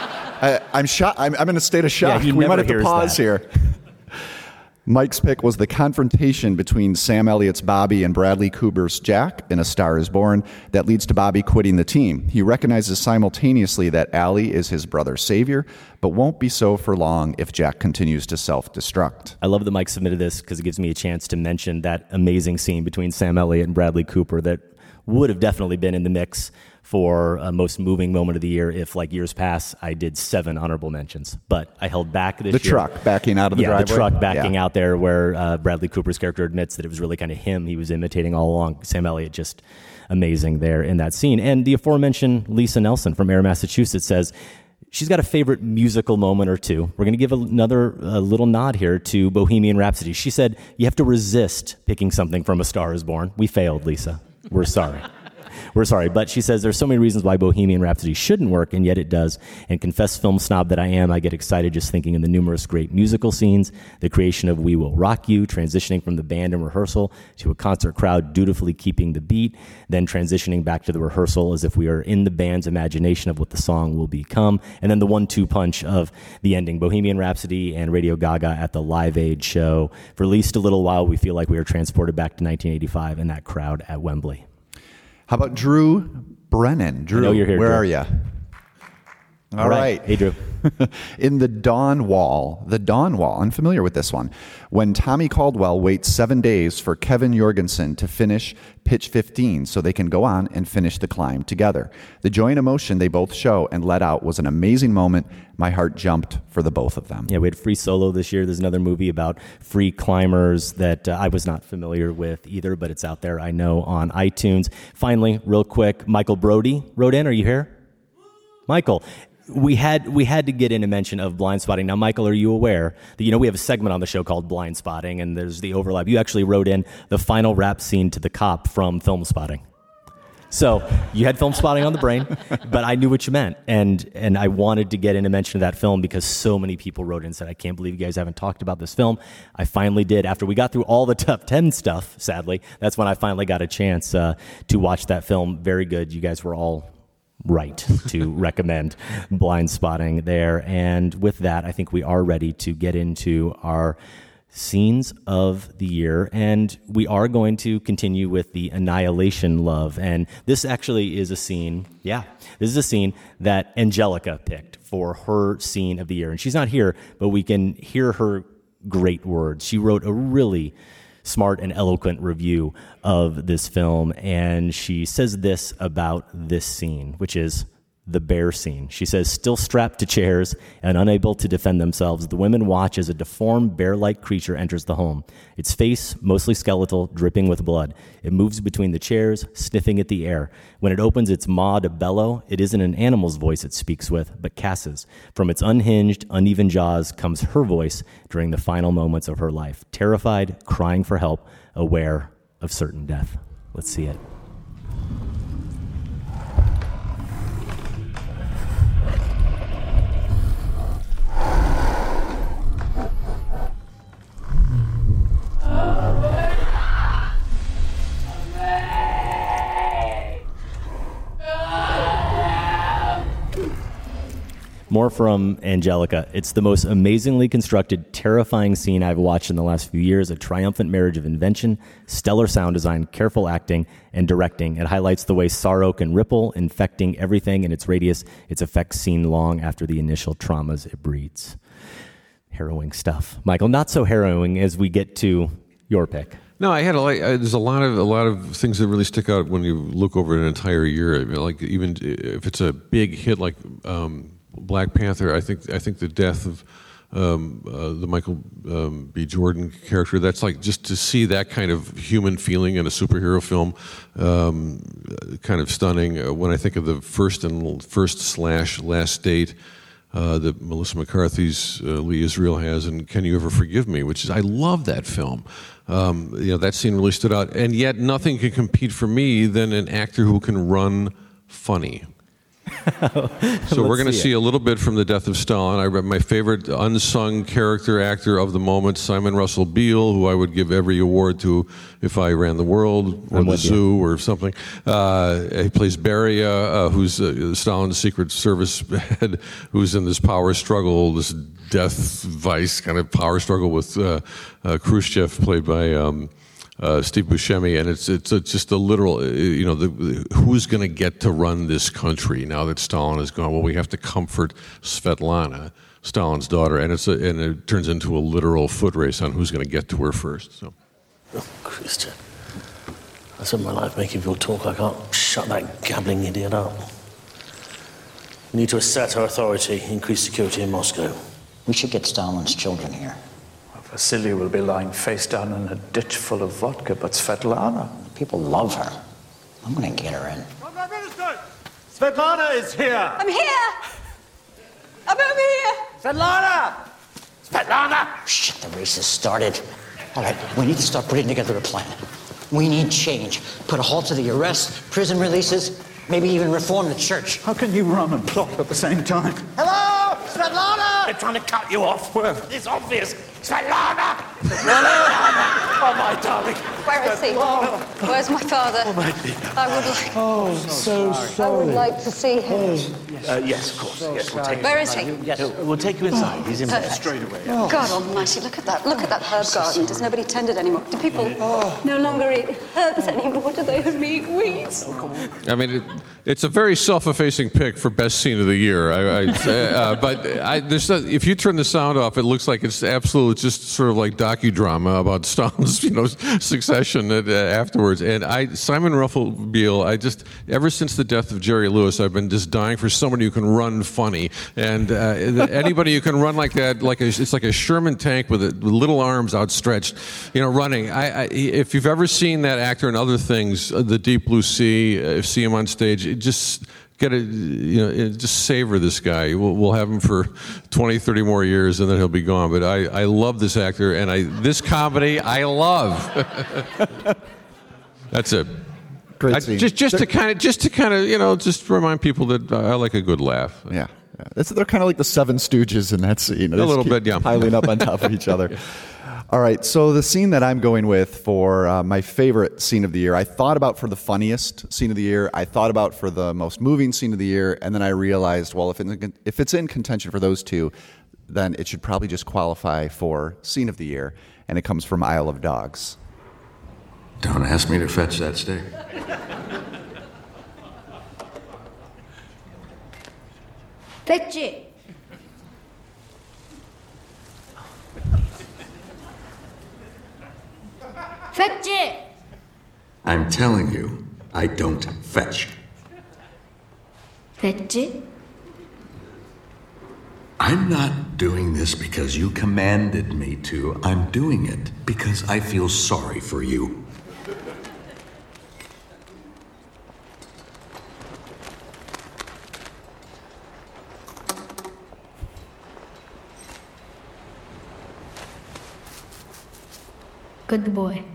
I'm in a state of shock. Yeah, he we might never have to hears pause that. here. Mike's pick was the confrontation between Sam Elliott's Bobby and Bradley Cooper's Jack in A Star is Born that leads to Bobby quitting the team. He recognizes simultaneously that Allie is his brother's savior, but won't be so for long if Jack continues to self-destruct. I love that Mike submitted this because it gives me a chance to mention that amazing scene between Sam Elliott and Bradley Cooper that would have definitely been in the mix for a most moving moment of the year if, like years past, I did 7 honorable mentions. But I held back this year. The truck backing out of the driveway? The truck backing out there where Bradley Cooper's character admits that it was really kind of him he was imitating all along. Sam Elliott just amazing there in that scene. And the aforementioned Lisa Nelson from Air, Massachusetts says she's got a favorite musical moment or two. We're going to give another little nod here to Bohemian Rhapsody. She said, you have to resist picking something from A Star is Born. We failed, Lisa. We're sorry. We're sorry, but she says there's so many reasons why Bohemian Rhapsody shouldn't work, and yet it does. And confess film snob that I am, I get excited just thinking of the numerous great musical scenes, the creation of We Will Rock You, transitioning from the band and rehearsal to a concert crowd dutifully keeping the beat, then transitioning back to the rehearsal as if we are in the band's imagination of what the song will become, and then the 1-2 punch of the ending. Bohemian Rhapsody and Radio Gaga at the Live Aid show. For at least a little while, we feel like we are transported back to 1985 and that crowd at Wembley. How about Drew Brennan? Drew, I know you're here, where Drew. are you? All right. Hey, Drew. In The Dawn Wall, I'm familiar with this one. When Tommy Caldwell waits 7 days for Kevin Jorgensen to finish pitch 15 so they can go on and finish the climb together. The joy and emotion they both show and let out was an amazing moment. My heart jumped for the both of them. Yeah, we had Free Solo this year. There's another movie about free climbers that I was not familiar with either, but it's out there, I know, on iTunes. Finally, real quick, Michael Brody wrote in. Are you here? Michael. We had to get in a mention of Blind Spotting. Now, Michael, are you aware that, we have a segment on the show called Blind Spotting, and there's the overlap. You actually wrote in the final rap scene to the cop from Film Spotting. So you had Film Spotting on the brain, but I knew what you meant. And I wanted to get in a mention of that film because so many people wrote in and said, I can't believe you guys haven't talked about this film. I finally did. After we got through all the top 10 stuff, sadly, that's when I finally got a chance to watch that film. Very good. You guys were all right to recommend Blind Spotting there. And with that, I think we are ready to get into our scenes of the year. And we are going to continue with the Annihilation Love. And this actually is a scene, this is a scene that Angelica picked for her scene of the year. And she's not here, but we can hear her great words. She wrote a really smart and eloquent review of this film, and she says this about this scene, which is the bear scene. She says, still strapped to chairs and unable to defend themselves, the women watch as a deformed bear-like creature enters the home. Its face, mostly skeletal, dripping with blood. It moves between the chairs, sniffing at the air. When it opens its maw to bellow, it isn't an animal's voice it speaks with, but Cass's. From its unhinged, uneven jaws comes her voice during the final moments of her life. Terrified, crying for help, aware of certain death. Let's see it. More from Angelica. It's the most amazingly constructed, terrifying scene I've watched in the last few years. A triumphant marriage of invention, stellar sound design, careful acting, and directing. It highlights the way sorrow can ripple, infecting everything in its radius, its effects seen long after the initial traumas it breeds. Harrowing stuff. Michael, not so harrowing as we get to your pick. No, I had there's a lot of things that really stick out when you look over an entire year. I mean, like even if it's a big hit like Black Panther, I think the death of the Michael B. Jordan character, that's like just to see that kind of human feeling in a superhero film, kind of stunning. When I think of the first/last date that Melissa McCarthy's Lee Israel has, and Can You Ever Forgive Me, which is, I love that film. That scene really stood out, and yet nothing can compete for me than an actor who can run funny. So we're going to see a little bit from The Death of Stalin. I read my favorite unsung character actor of the moment, Simon Russell Beale, who I would give every award to if I ran the world or the zoo or something. He plays Beria, who's Stalin's Secret Service head, who's in this power struggle, this death vice kind of power struggle with Khrushchev, played by Steve Buscemi, and it's just a literal, who's going to get to run this country now that Stalin is gone? Well, we have to comfort Svetlana, Stalin's daughter, and it turns into a literal foot race on who's going to get to her first. So, oh, Christian, I spent my life making people talk. I can't shut that gabbling idiot up. We need to assert our authority, increase security in Moscow. We should get Stalin's children here. Vasily will be lying face down in a ditch full of vodka, but Svetlana... People love her. I'm gonna get her in. Svetlana is here! I'm here! I'm over here! Svetlana! Svetlana! Shit, the race has started. All right, we need to start putting together a plan. We need change. Put a halt to the arrests, prison releases, maybe even reform the church. How can you run and plot at the same time? Hello? Svetlana! They're trying to cut you off. It's obvious. Svetlana! Oh, my darling. Where is he? Where's my father? Oh, my dear. I would like... Oh, so sorry. I would like to see him. Yes, of course. Yes, we'll take you. Where is he? Yes, we'll take you inside. He's in bed. Straight away. Oh. God almighty, look at that. Look at that herb garden. Does nobody tend it anymore? Do people no longer eat herbs anymore? Do they only eat weeds? I mean, it's a very self-effacing pick for best scene of the year. If you turn the sound off, it looks like it's absolute, just sort of like docudrama about Stalin's, succession afterwards. And Simon Russell Beale, ever since the death of Jerry Lewis, I've been just dying for somebody who can run funny. And anybody who can run like that, it's like a Sherman tank with little arms outstretched, running. If you've ever seen that actor in other things, The Deep Blue Sea, see him on stage, just savor this guy. We'll have him for 20, 30 more years, and then he'll be gone. But I love this actor, and this comedy I love. That's it. Great scene. Just to kind of, just remind people that I like a good laugh. Yeah. They're kind of like the Seven Stooges in that scene. A little bit, yeah. Piling up on top of each other. Yeah. All right, so the scene that I'm going with for my favorite scene of the year, I thought about for the funniest scene of the year, I thought about for the most moving scene of the year, and then I realized, well, if it's in contention for those two, then it should probably just qualify for scene of the year, and it comes from Isle of Dogs. Don't ask me to fetch that stick. Fetch it. Fetch it! I'm telling you, I don't fetch. Fetch it? I'm not doing this because you commanded me to. I'm doing it because I feel sorry for you. Good boy.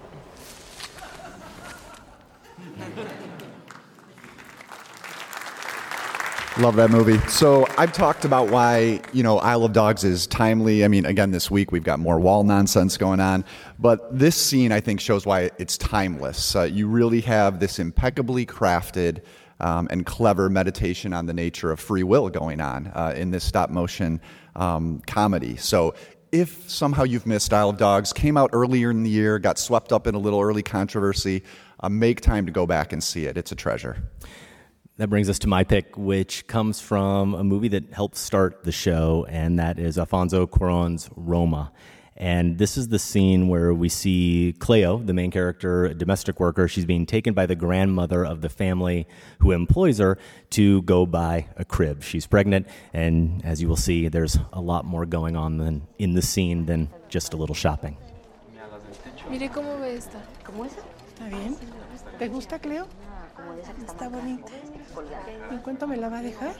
Love that movie. So I've talked about why, Isle of Dogs is timely. I mean, again, this week we've got more wall nonsense going on. But this scene, I think, shows why it's timeless. You really have this impeccably crafted and clever meditation on the nature of free will going on in this stop-motion comedy. So if somehow you've missed Isle of Dogs, came out earlier in the year, got swept up in a little early controversy, make time to go back and see it. It's a treasure. That brings us to my pick, which comes from a movie that helped start the show, and that is Alfonso Cuarón's Roma. And this is the scene where we see Cleo, the main character, a domestic worker. She's being taken by the grandmother of the family who employs her to go buy a crib. She's pregnant, and as you will see, there's a lot more going on in the scene than just a little shopping. Mire cómo ve esta. ¿Cómo esa? ¿Está bien? ¿Te gusta, Cleo? Está bonita. ¿En cuánto me la va a dejar?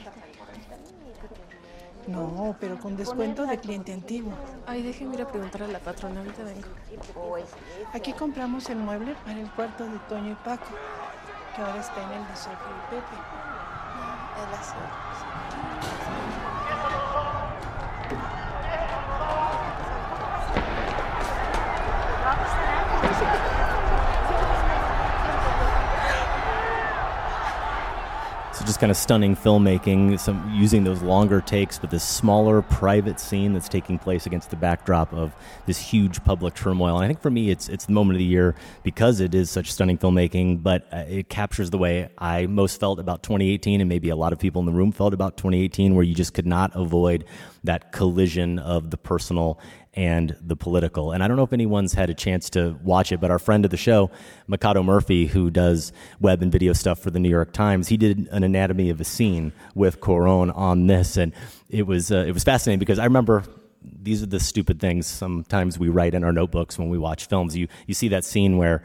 No, pero con descuento de cliente antiguo. Ay, déjeme ir a preguntar a la patrona, ahorita vengo. Aquí compramos el mueble para el cuarto de Toño y Paco, que ahora está en el de Sergio y Pepe. So just kind of stunning filmmaking, some using those longer takes, but this smaller private scene that's taking place against the backdrop of this huge public turmoil. And I think for me, it's the moment of the year because it is such stunning filmmaking, but it captures the way I most felt about 2018, and maybe a lot of people in the room felt about 2018, where you just could not avoid that collision of the personal and the political. And I don't know if anyone's had a chance to watch it, but our friend of the show, Mikado Murphy, who does web and video stuff for the New York Times, he did an anatomy of a scene with Cuarón on this, and it was fascinating because I remember these are the stupid things sometimes we write in our notebooks when we watch films. You see that scene where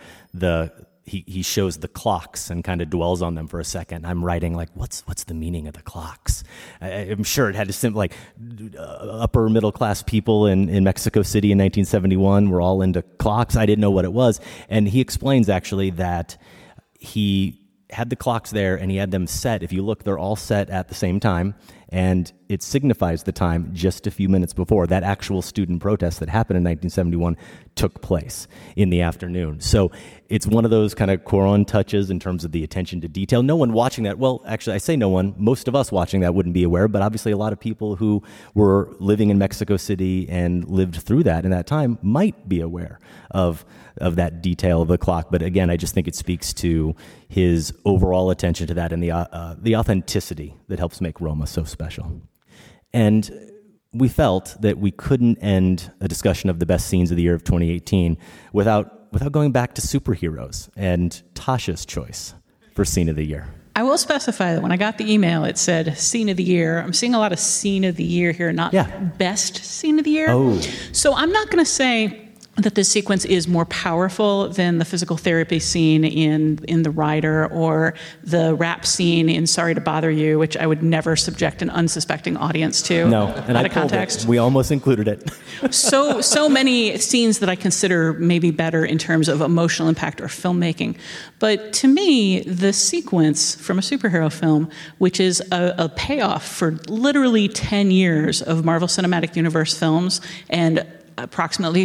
he shows the clocks and kind of dwells on them for a second. I'm writing like, what's the meaning of the clocks? I'm sure it had to seem like upper middle class people in Mexico City in 1971 were all into clocks. I didn't know what it was. And he explains actually that he had the clocks there and he had them set. If you look, they're all set at the same time, and it signifies the time just a few minutes before that actual student protest that happened in 1971 took place in the afternoon. So it's one of those kind of Cuarón touches in terms of the attention to detail. No one watching that, well, actually I say no one, most of us watching that wouldn't be aware, but obviously a lot of people who were living in Mexico City and lived through that in that time might be aware of that detail of the clock. But again, I just think it speaks to his overall attention to that and the authenticity that helps make Roma so special. And we felt that we couldn't end a discussion of the best scenes of the year of 2018 without going back to superheroes and Tasha's choice for scene of the year. I will specify that when I got the email, it said scene of the year. I'm seeing a lot of scene of the year here, not best scene of the year. Oh. So I'm not going to say that this sequence is more powerful than the physical therapy scene in The Rider or the rap scene in Sorry to Bother You, which I would never subject an unsuspecting audience to. No, and out I of context. We almost included it. So many scenes that I consider maybe better in terms of emotional impact or filmmaking. But to me, the sequence from a superhero film, which is a payoff for literally 10 years of Marvel Cinematic Universe films and approximately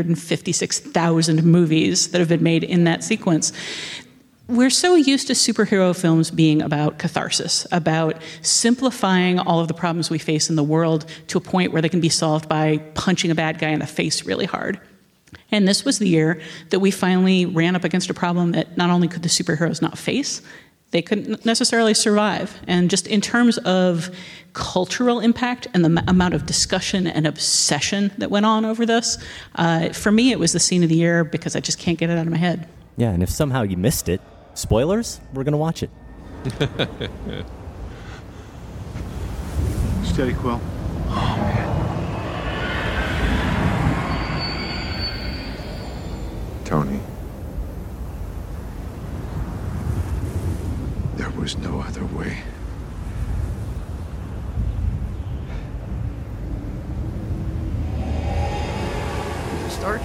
356,000 movies that have been made in that sequence. We're so used to superhero films being about catharsis, about simplifying all of the problems we face in the world to a point where they can be solved by punching a bad guy in the face really hard. And this was the year that we finally ran up against a problem that not only could the superheroes not face, they couldn't necessarily survive. And just in terms of cultural impact and the amount of discussion and obsession that went on over this, for me it was the scene of the year because I just can't get it out of my head. Yeah, and if somehow you missed it, spoilers, we're going to watch it. Steady, Quill. Oh, man. Tony. There was no other way. Start.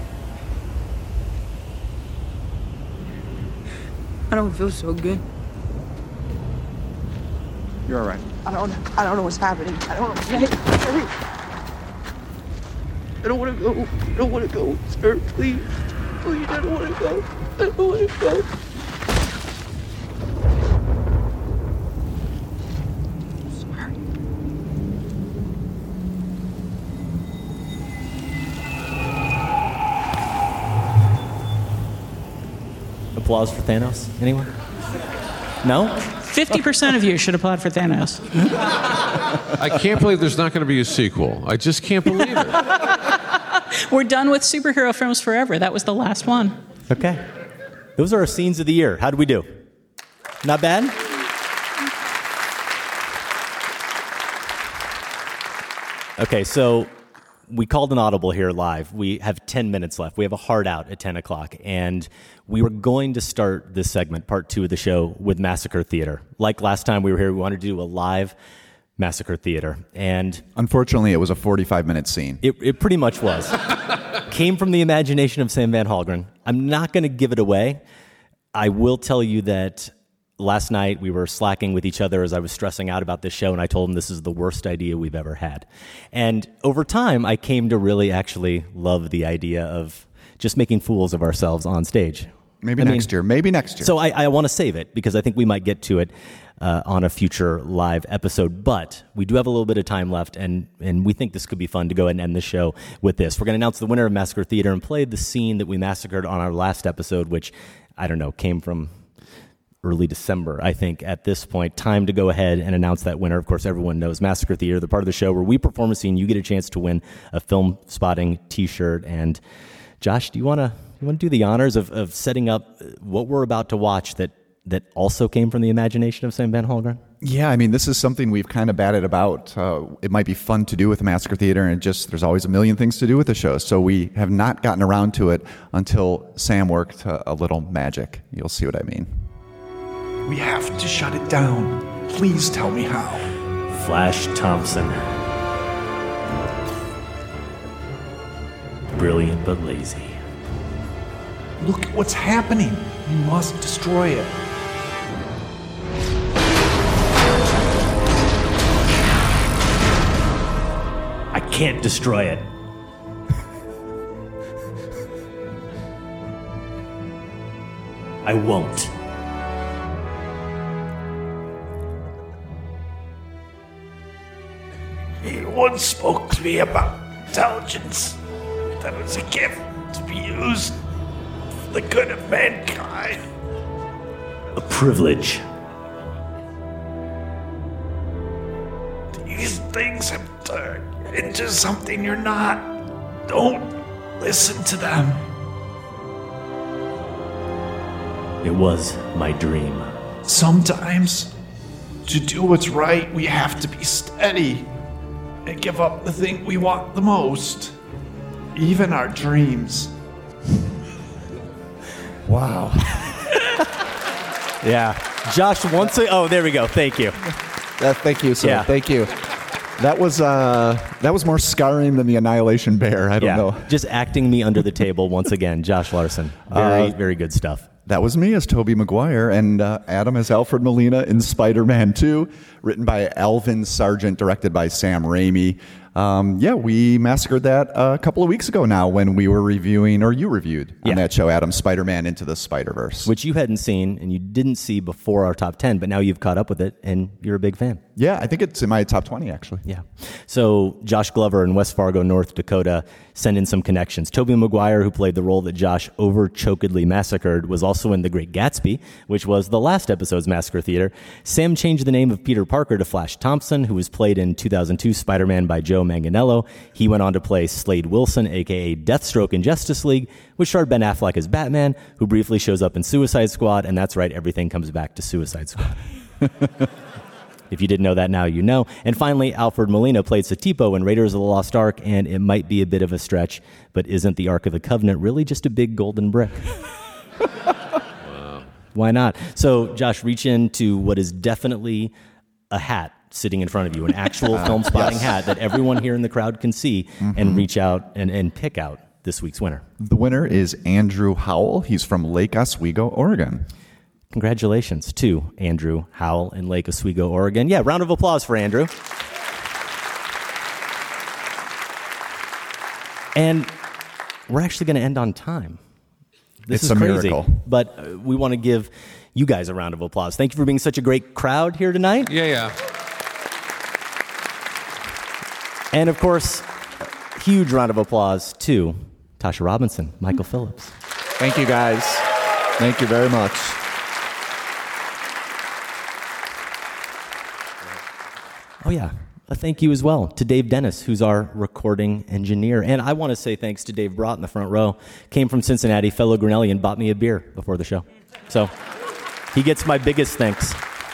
I don't feel so good. You're all right. I don't know what's happening. I don't know. I don't want to go. I don't want to go, sir. Please. Please, I don't want to go. I don't want to go. Applause for Thanos? Anyone? No? 50% of you should applaud for Thanos. I can't believe there's not going to be a sequel. I just can't believe it. We're done with superhero films forever. That was the last one. Okay. Those are our scenes of the year. How did we do? Not bad? Okay, so we called an audible here live. We have 10 minutes left. We have a hard out at 10 o'clock. And we were going to start this segment, part 2 of the show, with Massacre Theater. Like last time we were here, we wanted to do a live Massacre Theater. And unfortunately, it was a 45-minute scene. It pretty much was. Came from the imagination of Sam Van Hallgren. I'm not going to give it away. I will tell you that last night we were slacking with each other as I was stressing out about this show, and I told him this is the worst idea we've ever had. And over time, I came to really actually love the idea of just making fools of ourselves on stage. Maybe next year. So I want to save it because I think we might get to it on a future live episode. But we do have a little bit of time left, and we think this could be fun to go ahead and end the show with this. We're going to announce the winner of Massacre Theater and play the scene that we massacred on our last episode, which, I don't know, came from early December, I think, at this point. Time to go ahead and announce that winner. Of course, everyone knows Massacre Theater, the part of the show where we perform a scene. You get a chance to win a Film Spotting t-shirt. And Josh, do you want to do the honors of setting up what we're about to watch that also came from the imagination of Sam Van Hallgren? Yeah, I mean, this is something we've kind of batted about. It might be fun to do with the Massacre Theater, and there's always a million things to do with the show. So we have not gotten around to it until Sam worked a little magic. You'll see what I mean. We have to shut it down. Please tell me how. Flash Thompson. Brilliant but lazy. Look at what's happening. You must destroy it. I can't destroy it. I won't. He once spoke to me about intelligence, that it was a gift to be used for the good of mankind. A privilege. These things have turned into something you're not. Don't listen to them. It was my dream. Sometimes, to do what's right, we have to be steady and give up the thing we want the most, even our dreams. Wow. Yeah. Josh, oh, there we go. Thank you. Thank you, sir. Yeah. Thank you. That was more scarring than the Annihilation Bear. I don't know. Just acting me under the table once again. Josh Larson. Very good stuff. That was me as Tobey Maguire, and Adam as Alfred Molina in Spider-Man 2, written by Alvin Sargent, directed by Sam Raimi. We massacred that a couple of weeks ago now when we were reviewing, or you reviewed on that show, Adam, Spider-Man Into the Spider-Verse. Which you hadn't seen and you didn't see before our top 10, but now you've caught up with it and you're a big fan. Yeah, I think it's in my top 20, actually. Yeah. So Josh Glover in West Fargo, North Dakota, sent in some connections. Tobey Maguire, who played the role that Josh over-chokedly massacred, was also in The Great Gatsby, which was the last episode's Massacre Theater. Sam changed the name of Peter Parker to Flash Thompson, who was played in 2002 Spider-Man by Joe Manganiello. He went on to play Slade Wilson, a.k.a. Deathstroke in Justice League, which starred Ben Affleck as Batman, who briefly shows up in Suicide Squad, and that's right, everything comes back to Suicide Squad. If you didn't know that, now you know. And finally, Alfred Molina played Satipo in Raiders of the Lost Ark, and it might be a bit of a stretch, but isn't the Ark of the Covenant really just a big golden brick? Wow. Why not? So, Josh, reach into what is definitely a hat sitting in front of you, an actual film spotting hat that everyone here in the crowd can see, and reach out and pick out this week's winner. The winner is Andrew Howell. He's from Lake Oswego, Oregon. Congratulations to Andrew Howell in Lake Oswego, Oregon. Yeah, round of applause for Andrew. And we're actually going to end on time. This is crazy, miracle. But we want to give you guys a round of applause. Thank you for being such a great crowd here tonight. Yeah. And of course, a huge round of applause to Tasha Robinson, Michael Phillips. Thank you, guys. Thank you very much. Oh, yeah. A thank you as well to Dave Dennis, who's our recording engineer. And I want to say thanks to Dave Brott in the front row. Came from Cincinnati, fellow Grinnellian, bought me a beer before the show. So he gets my biggest thanks.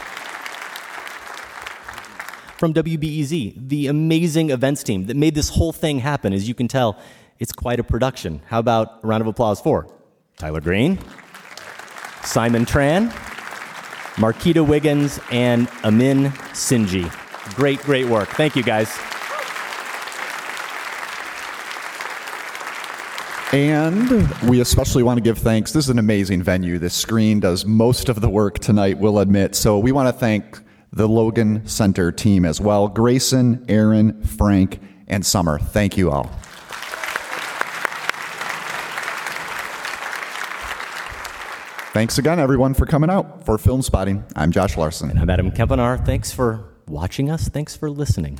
From WBEZ, the amazing events team that made this whole thing happen. As you can tell, it's quite a production. How about a round of applause for Tyler Green, Simon Tran, Marquita Wiggins, and Amin Sinji. Great work. Thank you, guys. And we especially want to give thanks. This is an amazing venue. This screen does most of the work tonight, we'll admit. So we want to thank the Logan Center team as well. Grayson, Aaron, Frank, and Summer. Thank you all. Thanks again, everyone, for coming out for Film Spotting. I'm Josh Larson. And I'm Adam Kempenaar. Thanks for watching us. Thanks for listening.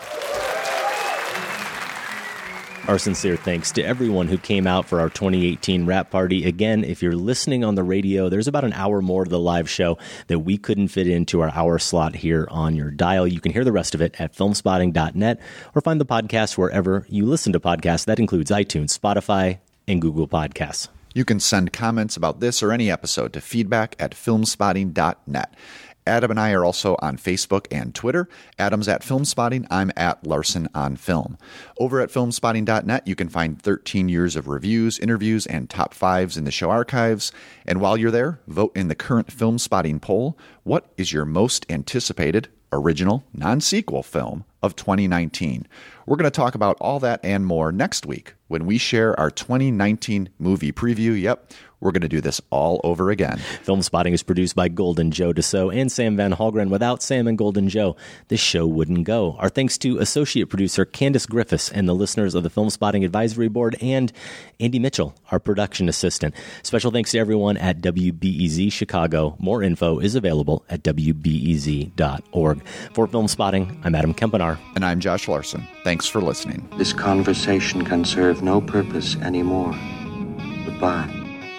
Our sincere thanks to everyone who came out for our 2018 wrap party. Again, if you're listening on the radio, there's about an hour more to the live show that we couldn't fit into our hour slot here on your dial. You can hear the rest of it at filmspotting.net or find the podcast wherever you listen to podcasts. That includes iTunes, Spotify, and Google Podcasts. You can send comments about this or any episode to feedback@filmspotting.net. Adam and I are also on Facebook and Twitter. Adam's at Filmspotting. I'm at Larson on Film. Over at filmspotting.net, you can find 13 years of reviews, interviews, and top fives in the show archives. And while you're there, vote in the current Filmspotting poll. What is your most anticipated original non-sequel film of 2019? We're going to talk about all that and more next week when we share our 2019 movie preview. Yep, we're going to do this all over again. Film Spotting is produced by Golden Joe Dassault and Sam Van Hallgren. Without Sam and Golden Joe, this show wouldn't go. Our thanks to associate producer Candace Griffiths and the listeners of the Film Spotting Advisory Board, and Andy Mitchell, our production assistant. Special thanks to everyone at WBEZ Chicago. More info is available at WBEZ.org. For Film Spotting, I'm Adam Kempenaar. And I'm Josh Larson. Thanks for listening. This conversation can serve no purpose anymore. Goodbye.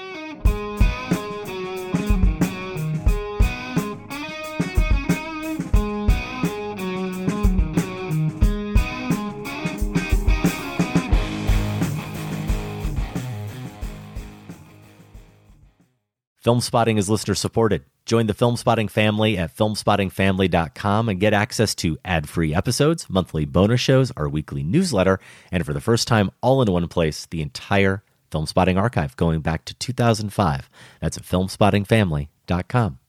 Film Spotting is listener supported. Join the Film Spotting family at filmspottingfamily.com and get access to ad-free episodes, monthly bonus shows, our weekly newsletter, and for the first time, all in one place, the entire Film Spotting archive going back to 2005. That's at filmspottingfamily.com.